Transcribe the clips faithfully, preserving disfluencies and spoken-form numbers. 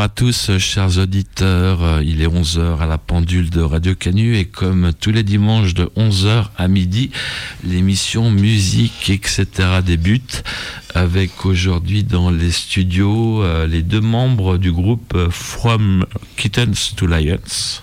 à tous, chers auditeurs. Il est onze heures à la pendule de Radio Canu et comme tous les dimanches de onze heures à midi, l'émission musique, et cetera débute avec aujourd'hui dans les studios euh, les deux membres du groupe euh, From Kittens to Lions.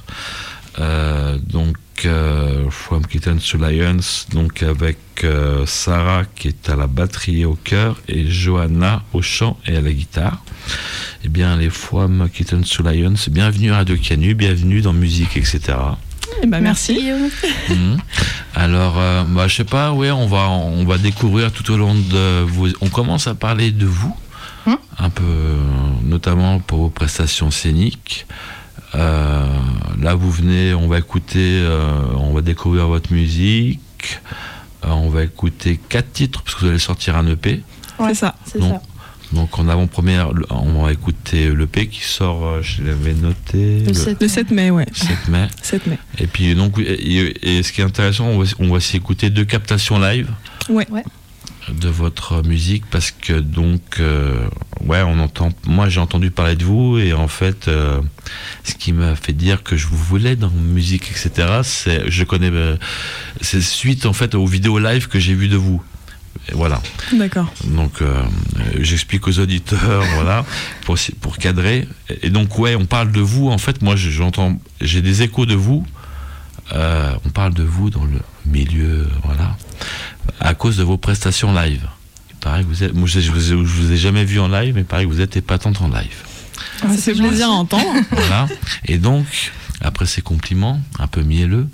Euh, donc euh, From Kittens to Lions, donc avec euh, Sarah qui est à la batterie et au chœur et Johanna au chant et à la guitare. Eh bien, les From Kittens to Lions, bienvenue à Radio Canu, bienvenue dans Musique, et cetera. Eh ben, merci. Mmh. Alors, euh, bah, je sais pas, ouais, on va, on va découvrir tout au long de vous. On commence à parler de vous, mmh. un peu, notamment pour vos prestations scéniques. Euh, là, vous venez, on va écouter, euh, on va découvrir votre musique. Euh, on va écouter quatre titres parce que vous allez sortir un E P. Ouais, c'est ça, c'est donc, ça. Donc en avant-première, on va écouter l'E P qui sort, je l'avais noté, le, le, le sept mai, ouais. sept mai. sept mai. Et puis donc, et, et ce qui est intéressant, on va, on va s'y écouter deux captations live. Ouais. ouais. De votre musique parce que donc, euh, ouais, on entend. Moi, j'ai entendu parler de vous et en fait, euh, ce qui m'a fait dire que je vous voulais dans musique, et cetera. C'est, je connais, euh, c'est suite en fait aux vidéos live que j'ai vues de vous. Et voilà. D'accord. Donc, euh, j'explique aux auditeurs, voilà, pour, pour cadrer. Et donc, ouais, on parle de vous. En fait, moi, j'entends, j'ai des échos de vous. Euh, on parle de vous dans le milieu, voilà, à cause de vos prestations live. Il paraît que vous êtes, moi, je, je, je vous ai jamais vu en live, mais il paraît que vous êtes épatante en live. Ah, ça fait plaisir à entendre. Voilà. Et donc, après ces compliments un peu mielleux,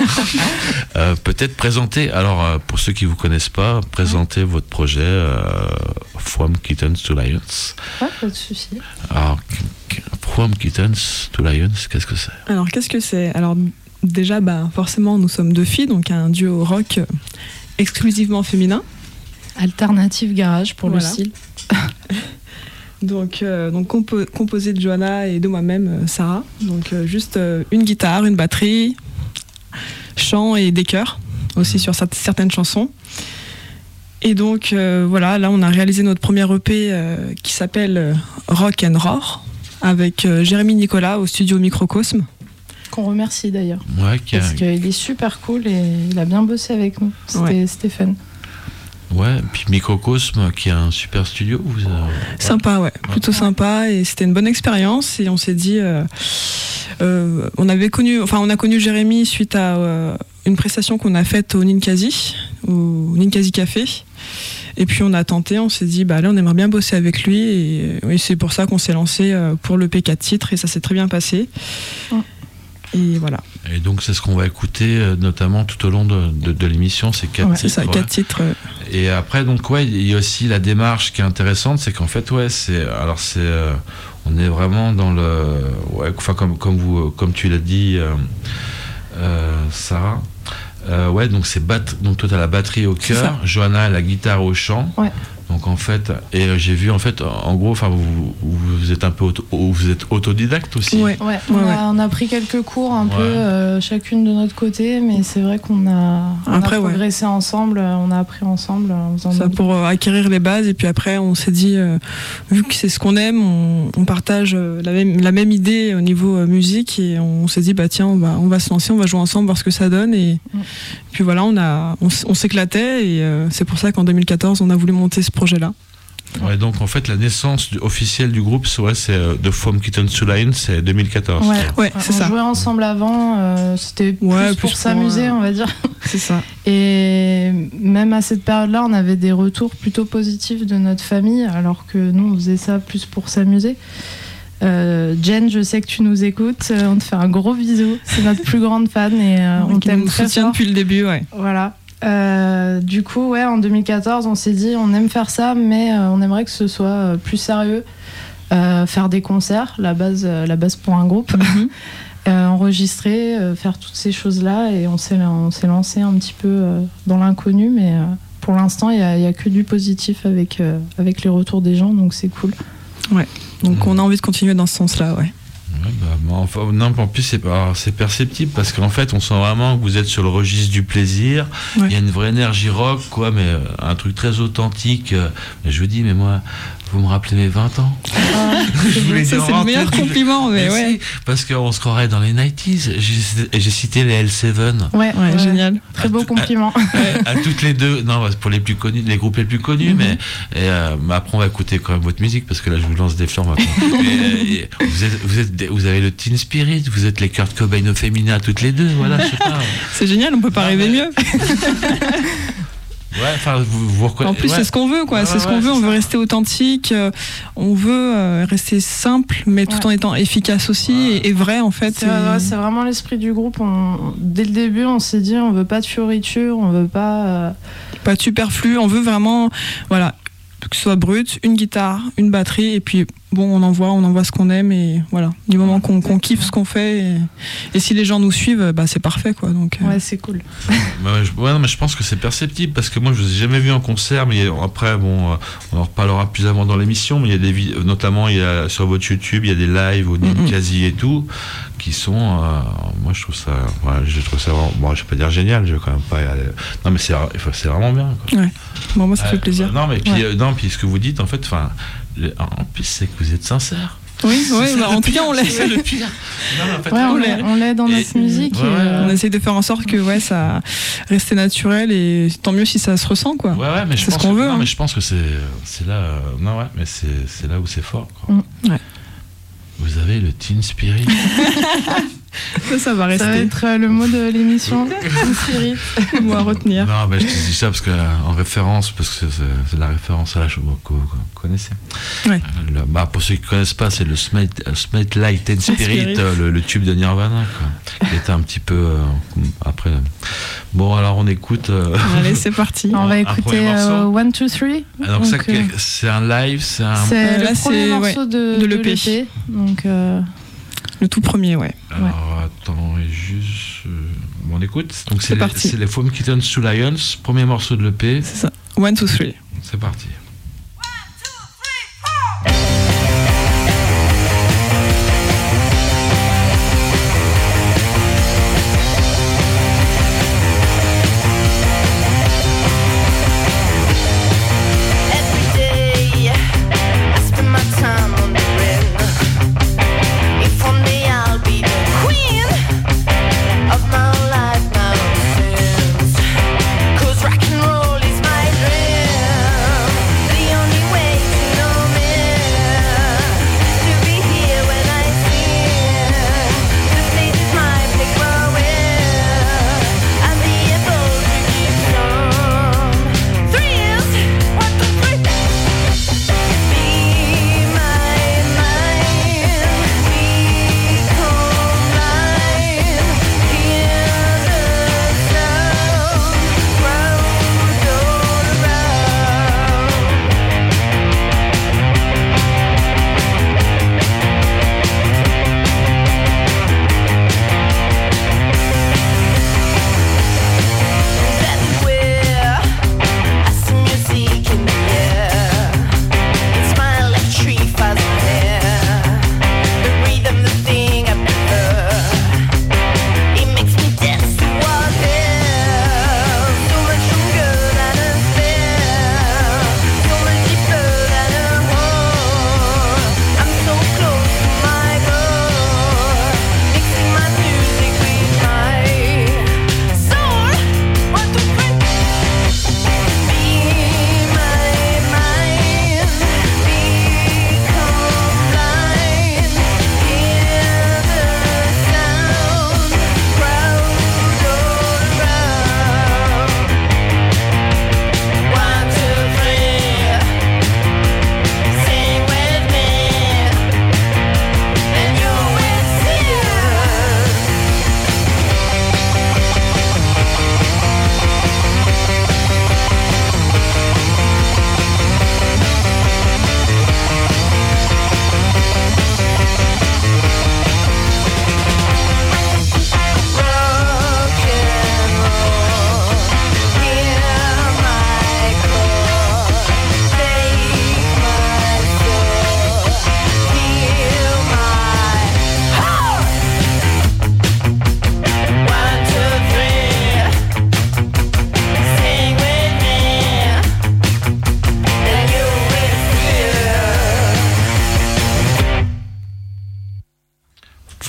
euh, peut-être présenter, alors euh, pour ceux qui ne vous connaissent pas, présenter ouais. votre projet euh, From Kittens to Lions. Ouais, pas de souci. Alors, From Kittens to Lions, qu'est-ce que c'est ? Alors, qu'est-ce que c'est ? Alors, déjà, bah, forcément, nous sommes deux filles, donc un duo rock exclusivement féminin. Alternative garage pour voilà. le style. Donc, euh, donc compo- composé de Johanna et de moi-même, euh, Sarah. Donc euh, juste euh, une guitare, une batterie, chant et des chœurs aussi sur certaines chansons. Et donc euh, voilà, là on a réalisé notre premier E P euh, qui s'appelle euh, Rock and Roar avec euh, Jérémy Nicolas au studio Microcosme. Qu'on remercie d'ailleurs. Ouais, parce qu'il est super cool et il a bien bossé avec nous. C'était, ouais. c'était fun. Ouais, puis Microcosme qui a un super studio. Vous avez... Sympa, ouais, plutôt ouais. sympa et c'était une bonne expérience et on s'est dit, euh, euh, on avait connu, enfin on a connu Jérémy suite à euh, une prestation qu'on a faite au Ninkasi, au Ninkasi Café. Et puis on a tenté, on s'est dit, bah là on aimerait bien bosser avec lui et, et c'est pour ça qu'on s'est lancé pour le P quatre titres et ça s'est très bien passé. Ouais. Et voilà. Et donc c'est ce qu'on va écouter notamment tout au long de, de, de l'émission, ces quatre ouais, titres. C'est ça, quatre titres. Et après donc ouais, il y a aussi la démarche qui est intéressante, c'est qu'en fait ouais, c'est alors c'est euh, on est vraiment dans le ouais, enfin comme comme vous comme tu l'as dit euh, euh, Sarah. Euh, ouais, donc c'est bat- donc toi t'as la batterie au cœur, Johanna a la guitare au chant. Ouais. Donc en fait, et euh, j'ai vu en fait, en gros, enfin vous, vous êtes un peu auto, vous êtes autodidacte aussi. Ouais, ouais. On, ouais, a, on a pris quelques cours un ouais. peu euh, chacune de notre côté, mais c'est vrai qu'on a, on après, a progressé ouais. ensemble, on a appris ensemble. En faisant ça pour euh, acquérir les bases et puis après on s'est dit, euh, vu que c'est ce qu'on aime, on, on partage la même, la même idée au niveau euh, musique et on, on s'est dit bah tiens on va, on va se lancer, on va jouer ensemble, voir ce que ça donne et ouais. puis voilà on a, on, on s'éclatait et euh, c'est pour ça qu'en deux mille quatorze on a voulu monter ce projet-là. Ouais, donc en fait la naissance du, officielle du groupe c'est, ouais, c'est euh, de From Kittens to Lions, c'est deux mille quatorze. Ouais, ouais c'est on ça. On jouait ensemble avant, euh, c'était ouais, plus, plus pour, pour s'amuser, euh... on va dire. C'est ça. Et même à cette période-là, on avait des retours plutôt positifs de notre famille, alors que nous on faisait ça plus pour s'amuser. Euh, Jen, je sais que tu nous écoutes, euh, on te fait un gros bisou, c'est notre plus grande fan et euh, on t'aime très fort. Soutient depuis le début, ouais. Voilà. Euh, du coup, ouais, en deux mille quatorze, on s'est dit, on aime faire ça, mais euh, on aimerait que ce soit euh, plus sérieux, euh, faire des concerts, la base, euh, la base pour un groupe, mm-hmm. euh, enregistrer, euh, faire toutes ces choses-là, et on s'est, on s'est lancé un petit peu euh, dans l'inconnu, mais euh, pour l'instant, il y a, y a que du positif avec euh, avec les retours des gens, donc c'est cool. Ouais. Donc mmh. on a envie de continuer dans ce sens-là, ouais. Ouais, bah, enfin, non, en plus c'est, c'est perceptible parce qu'en fait on sent vraiment que vous êtes sur le registre du plaisir. Ouais. Il y a une vraie énergie rock, quoi, mais euh, un truc très authentique. Euh, mais je vous dis, mais moi, Vous me rappelez mes vingt ans. Ah, je voulais ça, c'est le meilleur compliment, mais, mais ouais. Si, parce qu'on se croirait dans les quatre-vingt-dix. J'ai, j'ai cité les L sept. Ouais, ouais, ouais. Génial. Très à beau tout, compliment. À, à toutes les deux, non, pour les plus connus, les groupes les plus connus, mm-hmm. mais, et, euh, mais après on va écouter quand même votre musique parce que là je vous lance des fleurs maintenant. et, et, vous, êtes, vous, êtes, vous avez le Teen Spirit, vous êtes les Kurt Cobain au féminin toutes les deux, voilà, je sais pas. C'est génial, on peut pas non, rêver mais... mieux. Ouais, enfin, vous, vous reconna... En plus, ouais. c'est ce qu'on veut, quoi. Ouais, c'est ce qu'on ouais, veut. On ça. veut rester authentique. Euh, on veut euh, rester simple, mais tout ouais. en étant efficace aussi ouais. et, et vrai, en fait. C'est, et... ouais, c'est vraiment l'esprit du groupe. On, dès le début, on s'est dit, on veut pas de fioritures, on veut pas. Euh... Pas de superflu. On veut vraiment, voilà, que ce soit brut, une guitare, une batterie, et puis bon, on envoie, on envoie ce qu'on aime, et voilà. Du moment qu'on, qu'on kiffe ce qu'on fait, et, et si les gens nous suivent, bah c'est parfait, quoi. Donc. Ouais, euh... c'est cool. bah, ouais, je, ouais, non, mais je pense que c'est perceptible parce que moi, je vous ai jamais vu en concert, mais il y a, après, bon, euh, on en reparlera plus avant dans l'émission, mais il y a des vidéos, notamment, il y a sur votre YouTube, il y a des lives au Ninkasi et tout, qui sont, euh, moi, je trouve ça, voilà, je trouve ça, vraiment, bon, je vais pas dire génial, je vais quand même pas, aller... non, mais c'est, c'est vraiment bien, quoi. Ouais. Bon, moi, ça euh, fait plaisir. Non, mais puis, ouais. euh, non, puis ce que vous dites, en fait, enfin. En plus, c'est que vous êtes sincère. Oui, oui bah, en tout cas, on l'est. C'est le pire. Non, en fait, ouais, on, l'est, on l'est dans notre et, musique. Ouais, et euh... On essaie de faire en sorte que ouais, ça reste naturel et tant mieux si ça se ressent, quoi. Ouais, ouais, mais je c'est pense ce qu'on que, veut. Non, hein. mais je pense que c'est, c'est là. Euh, non, ouais, mais c'est, c'est là où c'est fort, quoi. Mm. Ouais. Vous avez le Teen Spirit. Ça, ça va rester. Ça va être euh, le mot de l'émission. Teen Spirit. Mot à retenir. Non, mais je te dis ça parce que, en référence, parce que c'est, c'est la référence à la chose que vous connaissez. Ouais. Le, bah, pour ceux qui ne connaissent pas, c'est le Smell Like Teen Spirit, euh, le, le tube de Nirvana, quoi, qui était un petit peu euh, après. Là. Bon, alors on écoute. Euh, Allez, c'est parti. On va écouter euh, one, two, three. Alors, donc, ça, euh, c'est un live, c'est un. C'est euh, le là, premier c'est, morceau ouais, de, de l'E P. De l'E P. Donc. Euh... Le tout premier, ouais. Alors, ouais. attends, juste. Euh, bon, on écoute. Donc, c'est, c'est les, parti. c'est les Foam Kittens to Lions, premier morceau de l'E P. C'est ça. One, two, three. C'est parti. Rock and roll is my dream.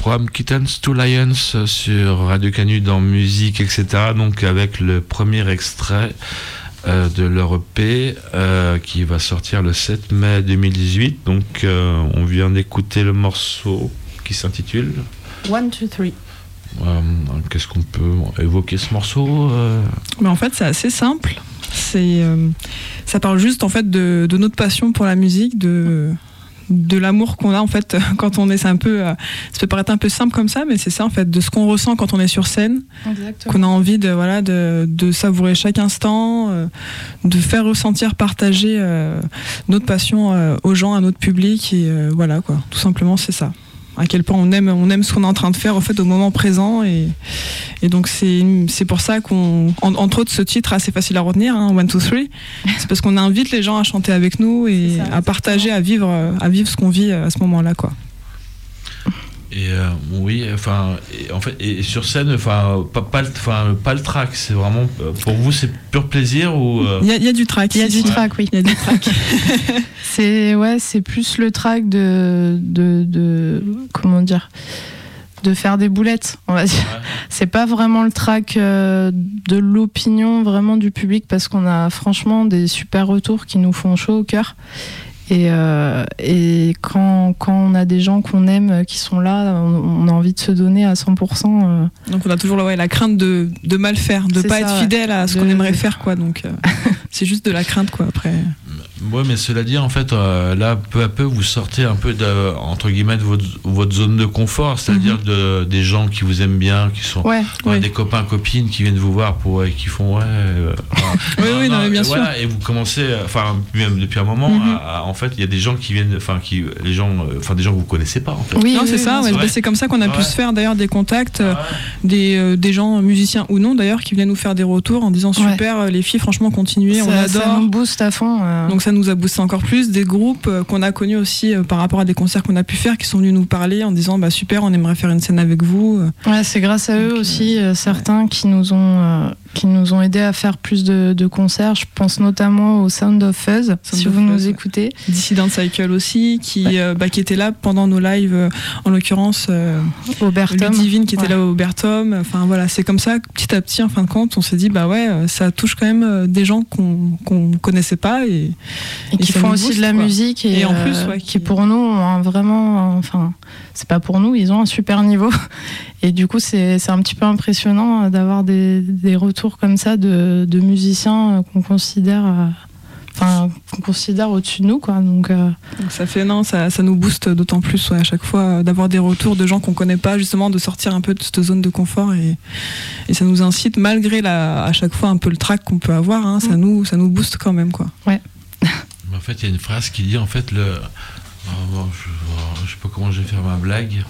programme Kittens to Lions sur Radio Canu dans musique, et cetera. Donc avec le premier extrait euh, de leur E P euh, qui va sortir le sept mai deux mille dix-huit. Donc euh, on vient d'écouter le morceau qui s'intitule One, two, three. Euh, qu'est-ce qu'on peut évoquer ce morceau euh... Mais en fait, c'est assez simple. C'est, euh, ça parle juste en fait de, de notre passion pour la musique, de, de l'amour qu'on a en fait quand on est. C'est un peu, euh, ça peut paraître un peu simple comme ça, mais c'est ça en fait, de ce qu'on ressent quand on est sur scène. Exactement. Qu'on a envie de voilà de, de savourer chaque instant, euh, de faire ressentir, partager euh, notre passion euh, aux gens, à notre public et euh, voilà quoi. Tout simplement, c'est ça. À quel point on aime, on aime ce qu'on est en train de faire en fait au moment présent et, et donc c'est, c'est pour ça qu'on, en, entre autres ce titre assez facile à retenir, hein, One, Two, Three, c'est parce qu'on invite les gens à chanter avec nous et ça, à partager, à vivre, à vivre ce qu'on vit à ce moment-là quoi. Et euh, oui, enfin, et, en fait, et sur scène, enfin, pas, pas, enfin, pas le track, c'est vraiment, pour vous, c'est pur plaisir ou euh... Il y, y a du track, il y a du track, oui, il y a du track. c'est ouais, c'est plus le track de, de, de, comment dire, de faire des boulettes, on va dire. Ouais. C'est pas vraiment le track euh, de l'opinion vraiment du public parce qu'on a franchement des super retours qui nous font chaud au cœur. Et, euh, et quand, quand on a des gens qu'on aime qui sont là, on, on a envie de se donner à cent pour cent. Euh. Donc on a toujours ouais, la crainte de, de mal faire, de c'est pas ça, être fidèle à ce de... qu'on aimerait faire, quoi. Donc euh, c'est juste de la crainte, quoi. Après. Ouais, mais cela dit, en fait, euh, là, peu à peu, vous sortez un peu de, entre guillemets, de votre, votre zone de confort, c'est-à-dire mm-hmm. de, des gens qui vous aiment bien, qui sont ouais, ouais, ouais. des copains, copines qui viennent vous voir pour, euh, qui font ouais. Euh, oui, non, oui, non, mais bien voilà, sûr. Et vous commencez, enfin, même depuis un moment, mm-hmm. à, à, en fait, il y a des gens qui viennent, enfin, qui, les gens, enfin, des gens que vous connaissez pas, en fait. Oui, non, oui, c'est oui, ça. Ouais, c'est, bah, c'est comme ça qu'on a ouais. pu se faire d'ailleurs des contacts, ouais. des, euh, des gens musiciens ou non d'ailleurs, qui viennent nous faire des retours en disant super, ouais. les filles, franchement, continuez, ça, on adore. Ça nous booste à fond. Euh... Donc ça nous a boosté encore plus, des groupes qu'on a connus aussi euh, par rapport à des concerts qu'on a pu faire qui sont venus nous parler en disant bah super, on aimerait faire une scène avec vous. Ouais, c'est grâce à eux donc, aussi euh, certains ouais. qui nous ont euh, qui nous ont aidés à faire plus de, de concerts. Je pense notamment au Sound of Fuzz, Sound si of vous Fuzz, nous ouais. écoutez. Dissident Cycle aussi, qui ouais. euh, bah, qui était là pendant nos lives, euh, en l'occurrence euh, Obertum. Ludivine qui était ouais. là au Obertum. Enfin voilà, c'est comme ça petit à petit en fin de compte, on s'est dit bah ouais, ça touche quand même des gens qu'on qu'on connaissait pas et, et, et qui font aussi booste, de la quoi. musique et, et en plus ouais, qui, qui pour nous ont vraiment, enfin c'est pas pour nous, ils ont un super niveau et du coup c'est c'est un petit peu impressionnant d'avoir des des retours comme ça de de musiciens qu'on considère enfin qu'on considère au-dessus de nous quoi, donc, euh... donc ça fait non ça ça nous booste d'autant plus ouais, à chaque fois d'avoir des retours de gens qu'on connaît pas, justement de sortir un peu de cette zone de confort et et ça nous incite malgré la à chaque fois un peu le trac qu'on peut avoir hein, ça mmh. nous ça nous booste quand même quoi. Ouais. En fait, il y a une phrase qui dit en fait le oh, bon, je, oh, je sais pas comment je vais faire ma blague.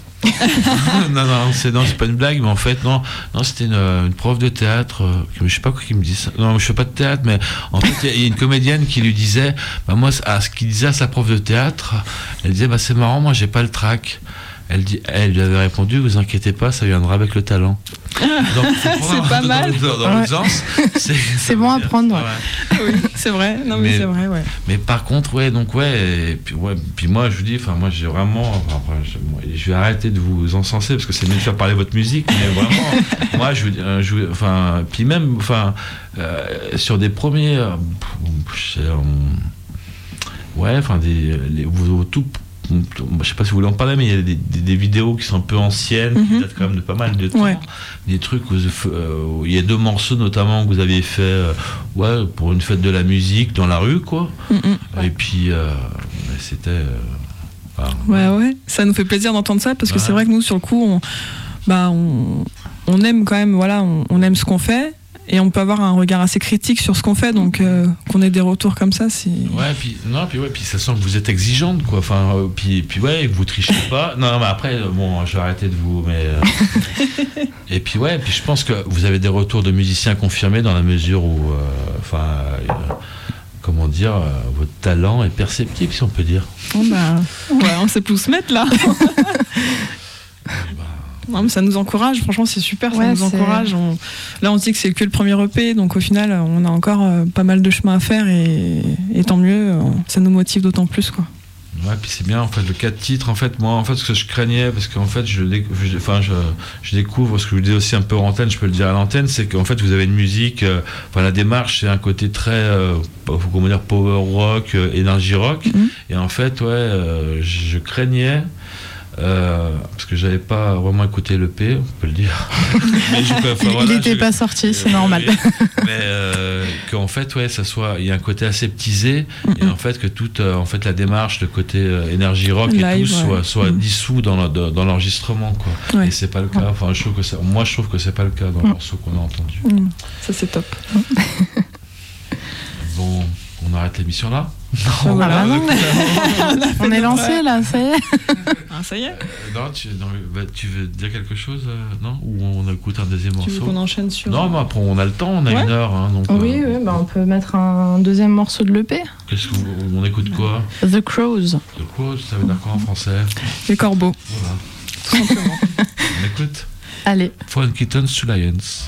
non non c'est non c'est pas une blague mais en fait non non c'était une, une prof de théâtre euh, je sais pas quoi qui me dit ça. Non je fais pas de théâtre mais en fait il y a une comédienne qui lui disait bah moi à ce qu'il disait à sa prof de théâtre elle disait bah c'est marrant moi j'ai pas le trac. Elle, dit, elle lui avait répondu, vous inquiétez pas, ça viendra avec le talent. Donc, c'est pas mal. Dans, dans ouais. le sens, c'est, c'est bon à prendre. Ouais. Oui, c'est vrai. Non, mais, mais c'est vrai, ouais. Mais par contre, ouais, donc ouais, et puis ouais, puis moi je vous dis, enfin moi j'ai vraiment, enfin, je, moi, je vais arrêter de vous encenser parce que c'est mieux de faire parler votre musique, mais vraiment, moi je vous, je, enfin, puis même, enfin, euh, sur des premiers, euh, ouais, enfin des, les, vos tout. Je sais pas si vous voulez en parler, mais il y a des, des, des vidéos qui sont un peu anciennes, mm-hmm. qui datent quand même de pas mal de temps. Ouais. Des trucs où, euh, où il y a deux morceaux notamment que vous avez fait euh, ouais, pour une fête de la musique dans la rue, quoi. Mm-hmm. Et puis, euh, c'était. Euh, bah, ouais, ouais, ouais. Ça nous fait plaisir d'entendre ça parce que ouais. c'est vrai que nous, sur le coup, on, bah, on, on aime quand même, voilà, on, on aime ce qu'on fait. Et on peut avoir un regard assez critique sur ce qu'on fait, donc euh, qu'on ait des retours comme ça, c'est. Ouais, puis non, puis ouais, puis ça sent que vous êtes exigeante, quoi. Enfin, euh, puis puis ouais, que vous trichez pas. Non, non, mais après, bon, je vais arrêter de vous, mais. Euh... et puis ouais, puis je pense que vous avez des retours de musiciens confirmés dans la mesure où, enfin, euh, euh, comment dire, euh, votre talent est perceptible, si on peut dire. Oh bah, ouais, on sait plus où se mettre là. Non, mais ça nous encourage, franchement c'est super, ça ouais, nous c'est... encourage. On... Là on se dit que c'est que le premier E P, donc au final on a encore euh, pas mal de chemin à faire et, et tant mieux, euh, ça nous motive d'autant plus quoi. Ouais, puis c'est bien en fait le quatre titres. En fait, moi, en fait, ce que je craignais, parce qu'en fait, je, je, enfin, je, je découvre ce que je vous dis aussi un peu en antenne, je peux le dire à l'antenne, c'est qu'en fait, vous avez une musique. Euh, enfin, la démarche, c'est un côté très, euh, comment dire, power rock, euh, énergie rock. Mm-hmm. Et en fait, ouais, euh, je craignais. Euh, parce que j'avais pas vraiment écouté l'E P, on peut le dire. Mais je peux, enfin, il voilà, n'était pas sorti, c'est normal. Mais euh, qu'en fait, ouais, ça soit, il y a un côté aseptisé, mm-hmm. et en fait que toute, euh, en fait, la démarche, le côté euh, énergie rock Live, et tout, ouais. soit, soit mm-hmm. dissous dans, le, dans l'enregistrement, quoi. Ouais. Et c'est pas le cas. Enfin, je trouve que c'est, moi, je trouve que c'est pas le cas dans mm. le morceau qu'on a entendu. Mm. Ça, c'est top. Bon, on arrête l'émission là. Non, voilà, non. on, on est lancé là, ça y est. Ah, ça y est. Euh, non, tu, non, bah, tu veux dire quelque chose, euh, non? Ou on écoute un deuxième morceau? Tu veux qu'on enchaîne sur... Non, mais après on a le temps, on a ouais. une heure. Hein, donc, oui, euh, oui bah, on peut mettre un deuxième morceau de l'E P. Qu'est-ce qu'on on écoute quoi? The Crows. The Crows, ça veut dire quoi en français? Les corbeaux. Voilà. Tout simplement. On écoute. Allez. From Kittens to Lions.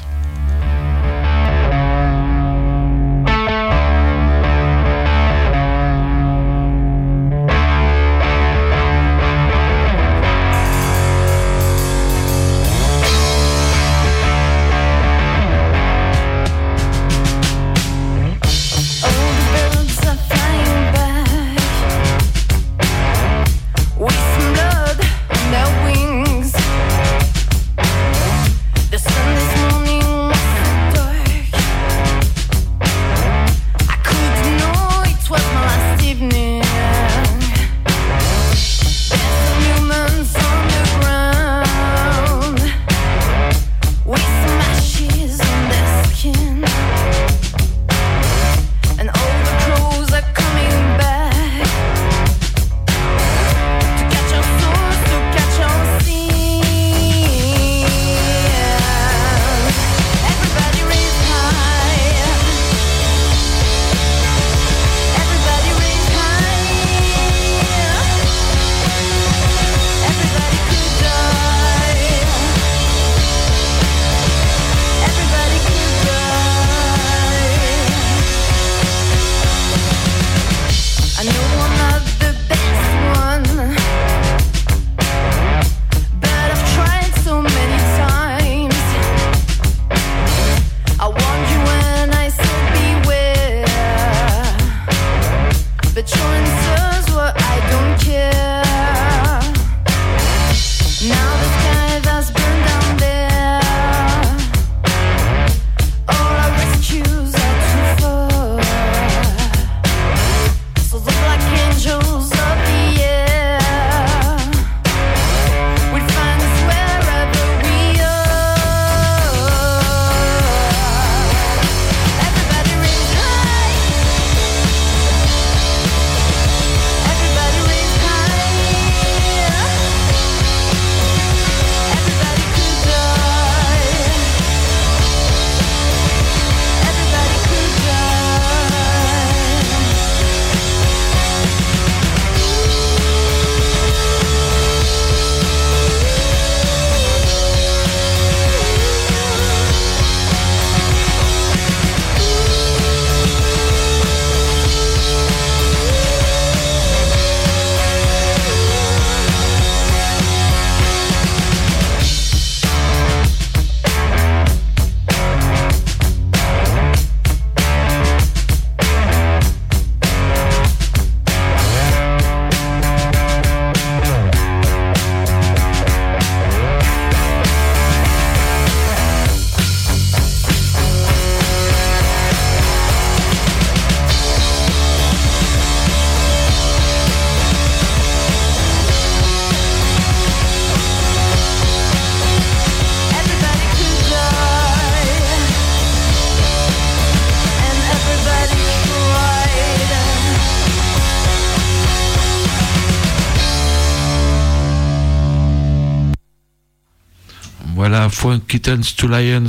Voilà, From Kittens to Lions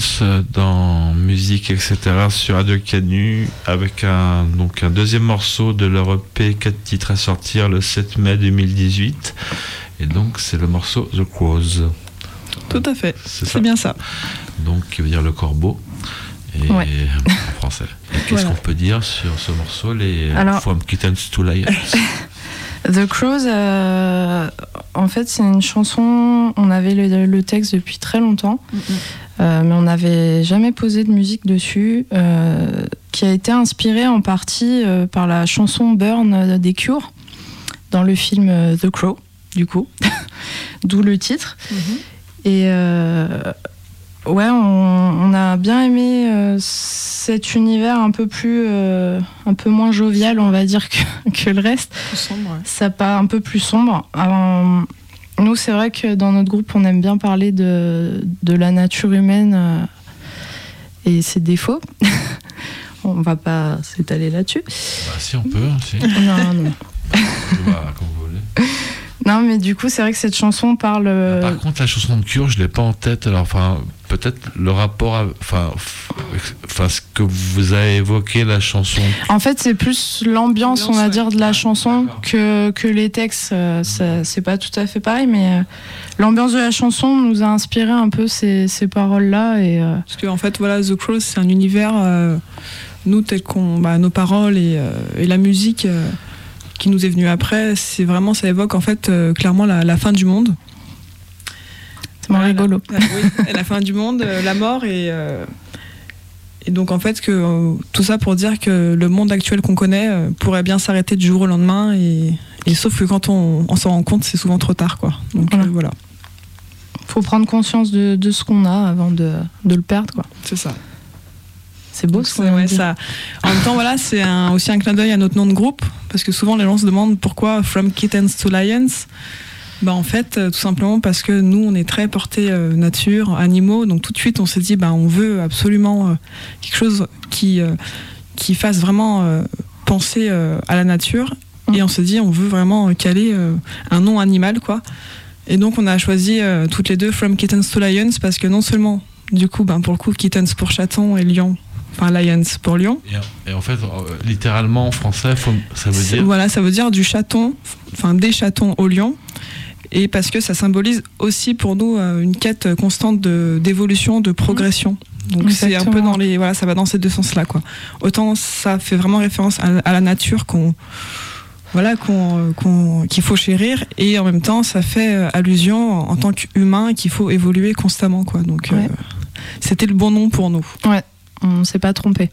dans musique, et cetera sur Radio Canu, avec un, donc un deuxième morceau de leur E P, quatre titres à sortir le sept mai deux mille dix-huit. Et donc c'est le morceau The Crows. Tout à fait, c'est, c'est bien ça. Donc qui veut dire le corbeau. Et ouais. En français. Et qu'est-ce voilà. qu'on peut dire sur ce morceau, les Alors, From Kittens to Lions? The Crows, euh, en fait, c'est une chanson. On avait le, le texte depuis très longtemps, mm-hmm. euh, mais on n'avait jamais posé de musique dessus, euh, qui a été inspirée en partie euh, par la chanson Burn des Cure dans le film euh, The Crow, du coup, d'où le titre. Mm-hmm. Et euh, ouais, on, on a bien aimé euh, cet univers un peu plus, euh, un peu moins jovial, on va dire, que, que le reste. Plus sombre, ouais. Ça part un peu plus sombre. Alors, nous, c'est vrai que dans notre groupe, on aime bien parler de, de la nature humaine euh, et ses défauts. On va pas s'étaler là-dessus. Bah si, on peut. Si. Non, non. Bah, comme vous voulez. Non, mais du coup, c'est vrai que cette chanson parle. Euh... Par contre, la chanson de Cure, je l'ai pas en tête. Alors, enfin, peut-être le rapport, à, enfin, enfin, ce que vous avez évoqué, la chanson. En fait, c'est plus l'ambiance, l'ambiance on va ouais. dire, de la chanson que que les textes. Euh, ça, c'est pas tout à fait pareil, mais euh, l'ambiance de la chanson nous a inspiré un peu ces ces paroles-là et. Euh... Parce que en fait, voilà, The Crows, c'est un univers. Euh, nous, tel qu'on, bah, nos paroles et euh, et la musique. Euh, qui nous est venu après, c'est vraiment, ça évoque en fait euh, clairement la, la fin du monde. C'est voilà, rigolo. La, oui, la fin du monde, euh, la mort et euh, et donc en fait que euh, tout ça pour dire que le monde actuel qu'on connaît euh, pourrait bien s'arrêter du jour au lendemain et, et sauf que quand on, on s'en rend compte, c'est souvent trop tard quoi. Donc voilà. Euh, voilà. Faut prendre conscience de, de ce qu'on a avant de, de le perdre quoi. C'est ça. C'est beau ce qu'on ouais, ça. En même temps, voilà, c'est un, aussi un clin d'œil à notre nom de groupe, parce que souvent les gens se demandent pourquoi From Kittens to Lions. Bah, en fait, tout simplement parce que nous, on est très portés euh, nature, animaux, donc tout de suite, on s'est dit, bah, on veut absolument euh, quelque chose qui, euh, qui fasse vraiment euh, penser euh, à la nature, mmh. et on s'est dit, on veut vraiment caler euh, un nom animal, quoi. Et donc, on a choisi euh, toutes les deux From Kittens to Lions, parce que non seulement, du coup, ben, pour le coup, Kittens pour chaton et lion. Enfin, Lions pour Lyon. Et, et en fait, euh, littéralement en français, faut, ça veut dire. Voilà, ça veut dire du chaton, enfin des chatons au lion. Et parce que ça symbolise aussi pour nous euh, une quête constante de, d'évolution, de progression. Donc exactement. C'est un peu dans les. Voilà, ça va dans ces deux sens-là, quoi. Autant ça fait vraiment référence à, à la nature qu'on. Voilà, qu'on, qu'on, qu'il faut chérir. Et en même temps, ça fait allusion en tant qu'humain qu'il faut évoluer constamment, quoi. Donc ouais. euh, c'était le bon nom pour nous. Ouais. On ne s'est pas trompé.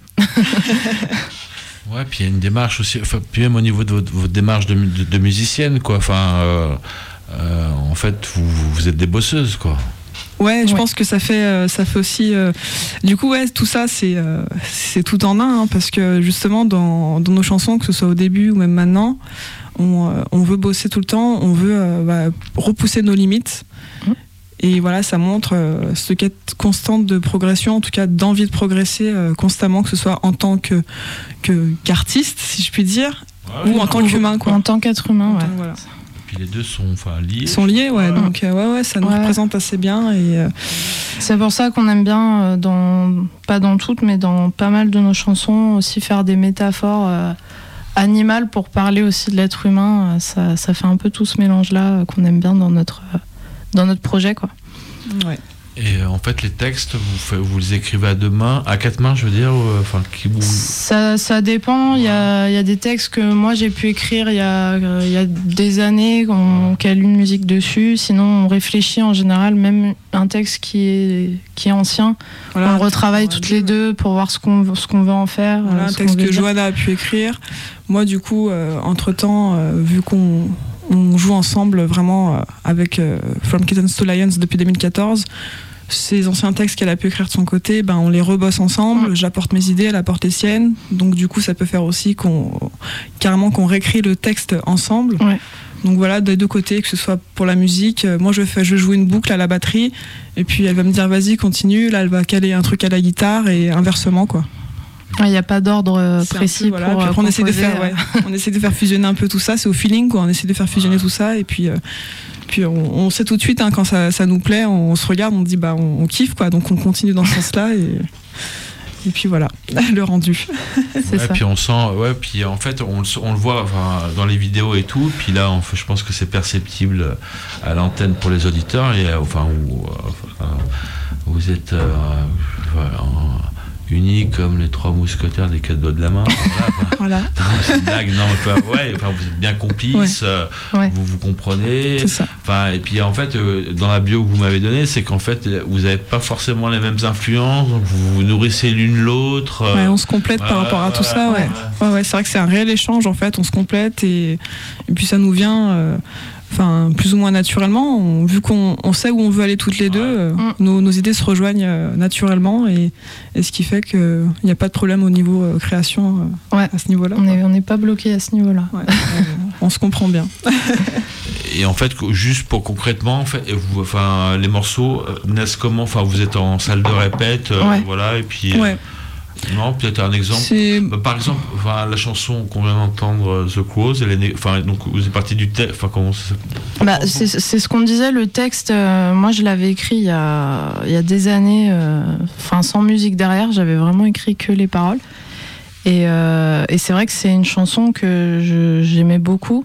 Ouais, puis il y a une démarche aussi, enfin, puis même au niveau de votre, votre démarche de, de, de musicienne, quoi. Enfin, euh, euh, en fait, vous, vous êtes des bosseuses, quoi. Ouais, je ouais. pense que ça fait, euh, ça fait aussi. Euh, du coup, ouais, tout ça, c'est, euh, c'est tout en un, hein, parce que justement, dans, dans nos chansons, que ce soit au début ou même maintenant, on, euh, on veut bosser tout le temps, on veut euh, bah, repousser nos limites. Mmh. Et voilà, ça montre euh, cette quête constante de progression, en tout cas d'envie de progresser euh, constamment, que ce soit en tant que, que, qu'artiste, si je puis dire, ouais, ou en tant qu'humain, quoi. En tant qu'être humain, ouais. Voilà. Puis les deux sont enfin liés. Sont liés, ouais. ouais. Donc euh, ouais, ouais, ça nous ouais. représente assez bien. Et euh... c'est pour ça qu'on aime bien, euh, dans, pas dans toutes, mais dans pas mal de nos chansons, aussi faire des métaphores euh, animales pour parler aussi de l'être humain. Euh, ça, ça fait un peu tout ce mélange-là euh, qu'on aime bien dans notre euh, dans notre projet, quoi. Ouais. Et en fait, les textes, vous, vous les écrivez à deux mains, à quatre mains, je veux dire, ou, enfin, qui vous... ça, ça dépend. Il y a, il y a des textes que moi j'ai pu écrire il y a, il y a des années, on cale une musique dessus. Sinon, on réfléchit en général, même un texte qui est, qui est ancien, voilà, on le retravaille toutes dit, les ouais. deux pour voir ce qu'on, ce qu'on veut en faire. Voilà, un texte que Johanna a pu écrire. Moi, du coup, euh, entre-temps, euh, vu qu'on on joue ensemble vraiment euh, avec euh, From Kittens to Lions depuis deux mille quatorze, ces anciens textes qu'elle a pu écrire de son côté, ben on les rebosse ensemble, j'apporte mes idées, elle apporte les siennes, donc du coup ça peut faire aussi qu'on carrément qu'on réécrit le texte ensemble. Ouais. Donc voilà, des deux côtés, que ce soit pour la musique, moi je fais je joue une boucle à la batterie et puis elle va me dire vas-y continue, là elle va caler un truc à la guitare et inversement, quoi. Il n'y a pas d'ordre c'est précis peu, voilà. Pour après, on essaie de faire ouais. on essaie de faire fusionner un peu tout ça, c'est au feeling, quoi. On essaie de faire fusionner tout ça et puis euh, puis on, on sait tout de suite, hein, quand ça, ça nous plaît, on, on se regarde, on dit bah on, on kiffe, quoi, donc on continue dans ce sens-là et et puis voilà le rendu. C'est ouais, ça. Puis on sent, ouais, puis en fait on, on le voit enfin, dans les vidéos et tout, puis là on, je pense que c'est perceptible à l'antenne pour les auditeurs et enfin où, enfin, vous êtes euh, voilà, unis comme les trois mousquetaires des quatre doigts de la main. Voilà. Voilà. Non, c'est une blague, non, enfin, ouais, enfin, vous êtes bien complices, Ouais. euh, Ouais. vous vous comprenez. C'est ça. Enfin, et puis en fait, euh, dans la bio que vous m'avez donnée, c'est qu'en fait, vous n'avez pas forcément les mêmes influences, donc vous vous nourrissez l'une l'autre. euh, Ouais, on se complète par ouais, rapport à ouais, tout ça, ouais. ouais. Ouais, ouais, c'est vrai que c'est un réel échange en fait, on se complète et, et puis ça nous vient, euh, enfin plus ou moins naturellement, on- vu qu'on on sait où on veut aller toutes les deux, euh, Mm. nos, nos idées se rejoignent euh, naturellement et, et ce qui fait qu'il n'y a pas de problème au niveau euh, création euh, Ouais. à ce niveau-là. On quoi. n'est on n'est pas bloqué à ce niveau-là. Ouais, euh, on se comprend bien. Et en fait, juste pour concrètement, en fait, et vous, enfin, les morceaux euh, naissent comment? Enfin, vous êtes en salle de répète, euh, Ouais. voilà, et puis. euh, Ouais. non, peut-être un exemple. C'est Bah, par exemple, enfin, la chanson qu'on vient d'entendre, euh, The Close, elle est née- enfin, donc vous êtes parti du texte, enfin, comment ça Bah, c'est c'est ce qu'on disait, le texte, euh, moi je l'avais écrit il y a, il y a des années, euh, enfin sans musique derrière, j'avais vraiment écrit que les paroles. Et, euh, et c'est vrai que c'est une chanson que je- j'aimais beaucoup.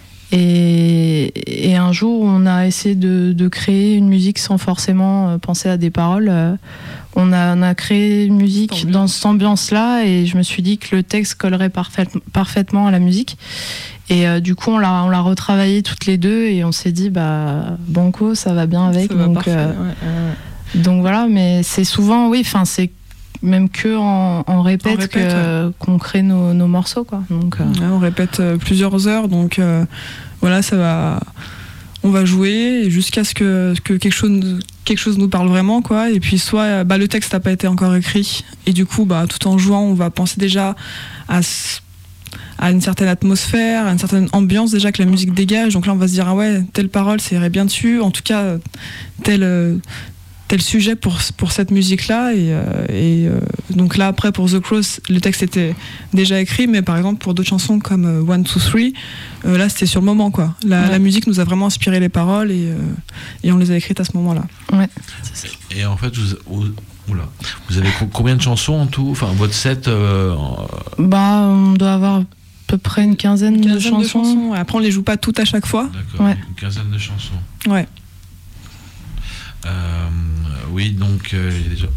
Et, et un jour, on a essayé de, de créer une musique sans forcément euh, penser à des paroles. Euh, on, a, on a créé une musique Ambiance. dans cette ambiance-là et je me suis dit que le texte collerait parfait, parfaitement à la musique. Et euh, du coup, on l'a, on l'a retravaillé toutes les deux et on s'est dit, bah, banco, ça va bien avec. ça va donc, parfait, euh, ouais, ouais. donc voilà, mais c'est souvent, oui, enfin, c'est même que en, en répète, En répète, que, qu'on crée nos, nos morceaux, quoi. Donc, euh, Ouais, on répète euh, plusieurs heures, donc euh, voilà, ça va. On va jouer et jusqu'à ce que, que quelque, chose, quelque chose nous parle vraiment, quoi. Et puis soit euh, bah, le texte n'a pas été encore écrit et du coup, bah, tout en jouant, on va penser déjà à, s- à une certaine atmosphère, à une certaine ambiance déjà que la musique dégage. Donc là, on va se dire ah ouais, telle parole, ça irait bien dessus. En tout cas, euh, tel euh, tel sujet pour, pour cette musique-là. Et, euh, et euh, donc là, après, pour The Cross, le texte était déjà écrit, mais par exemple, pour d'autres chansons comme euh, One, Two, Three, euh, là, c'était sur le moment, quoi. La, Ouais. la musique nous a vraiment inspiré les paroles et, euh, et on les a écrites à ce moment-là. ouais. Et en fait, vous, vous- oula, vous avez co- combien de chansons en tout? Enfin, votre set. euh, en- Bah, on doit avoir à peu près une quinzaine, Une de quinzaine chansons. de chansons. Et après, on les joue pas toutes à chaque fois. D'accord, Ouais. une quinzaine de chansons. Ouais. Euh, oui, donc euh, il y a déjà.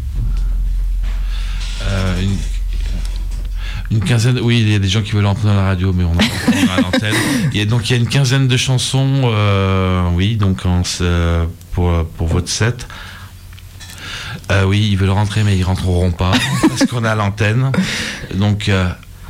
Euh, une, une quinzaine, oui, il y a des gens qui veulent entendre à la radio, mais on en entendra à l'antenne. Et donc il y a une quinzaine de chansons, euh, oui, donc en, ce- pour, pour votre set. Euh, oui, ils veulent rentrer, mais ils rentreront pas parce qu'on est à l'antenne. Donc. Euh,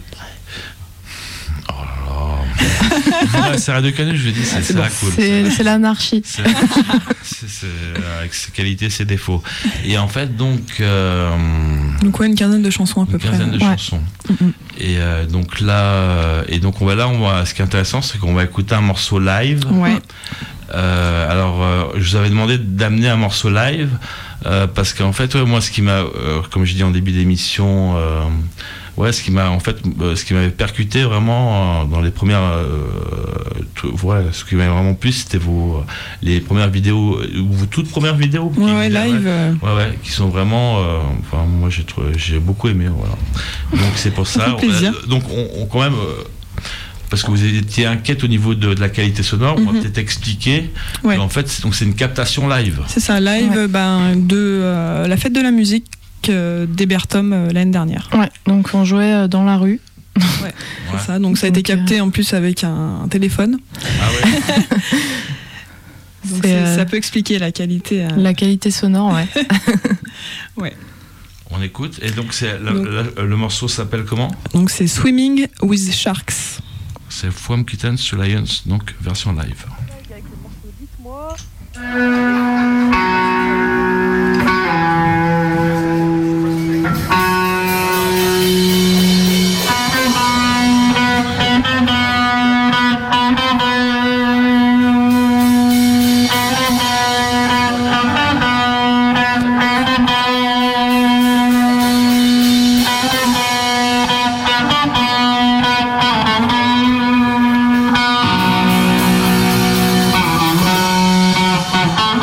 oh là là. C'est Radio Canu, je lui dis, c'est c'est la cool. C'est, c'est l'anarchie. C'est- c'est- c'est- avec ses qualités, ses défauts. Et en fait, donc, euh, Donc, ouais, une quinzaine de chansons à peu une près. quinzaine de Ouais. chansons. Mhm. Et euh, donc là, euh, et donc on va là, on va, ce qui est intéressant, c'est qu'on va écouter un morceau live. Ouais. Euh, alors, euh, je vous avais demandé d'amener un morceau live euh, parce qu'en fait, ouais, moi, ce qui m'a, euh, comme je dis en début d'émission, euh, ouais, ce qui m'a, en fait, euh, ce qui m'avait percuté vraiment euh, dans les premières, euh, tout- ouais, ce qui m'avait vraiment plu, c'était vos, les premières vidéos, euh, vos toutes premières vidéos. qui- Ouais, ouais, live. euh, Ouais, ouais, qui sont vraiment. euh, enfin, moi, j'ai trouvé- j'ai beaucoup aimé, voilà. Donc, c'est pour ça. Ça fait plaisir. on- donc, on, on- quand même. euh, parce que vous étiez inquiète au niveau de, de la qualité sonore, on va Mhm. peut-être expliquer. Ouais. En fait, c'est- donc c'est une captation live. C'est ça, live Ouais. ben, de euh, la fête de la musique euh, d'Hébertom euh, l'année dernière. Ouais, donc on jouait euh, dans la rue. Ouais, Ouais. c'est ça. Donc ça a été Donc, euh, capté en plus avec un, un téléphone. Ah ouais. Donc C'est, c'est- euh, ça peut expliquer la qualité. euh, La qualité sonore, ouais. On écoute. Et donc, c'est la- Donc- la- le morceau s'appelle comment? Donc c'est Swimming with Sharks. C'est From Kittens to Lions, donc version live. Avec le morceau Dites-moi. Thank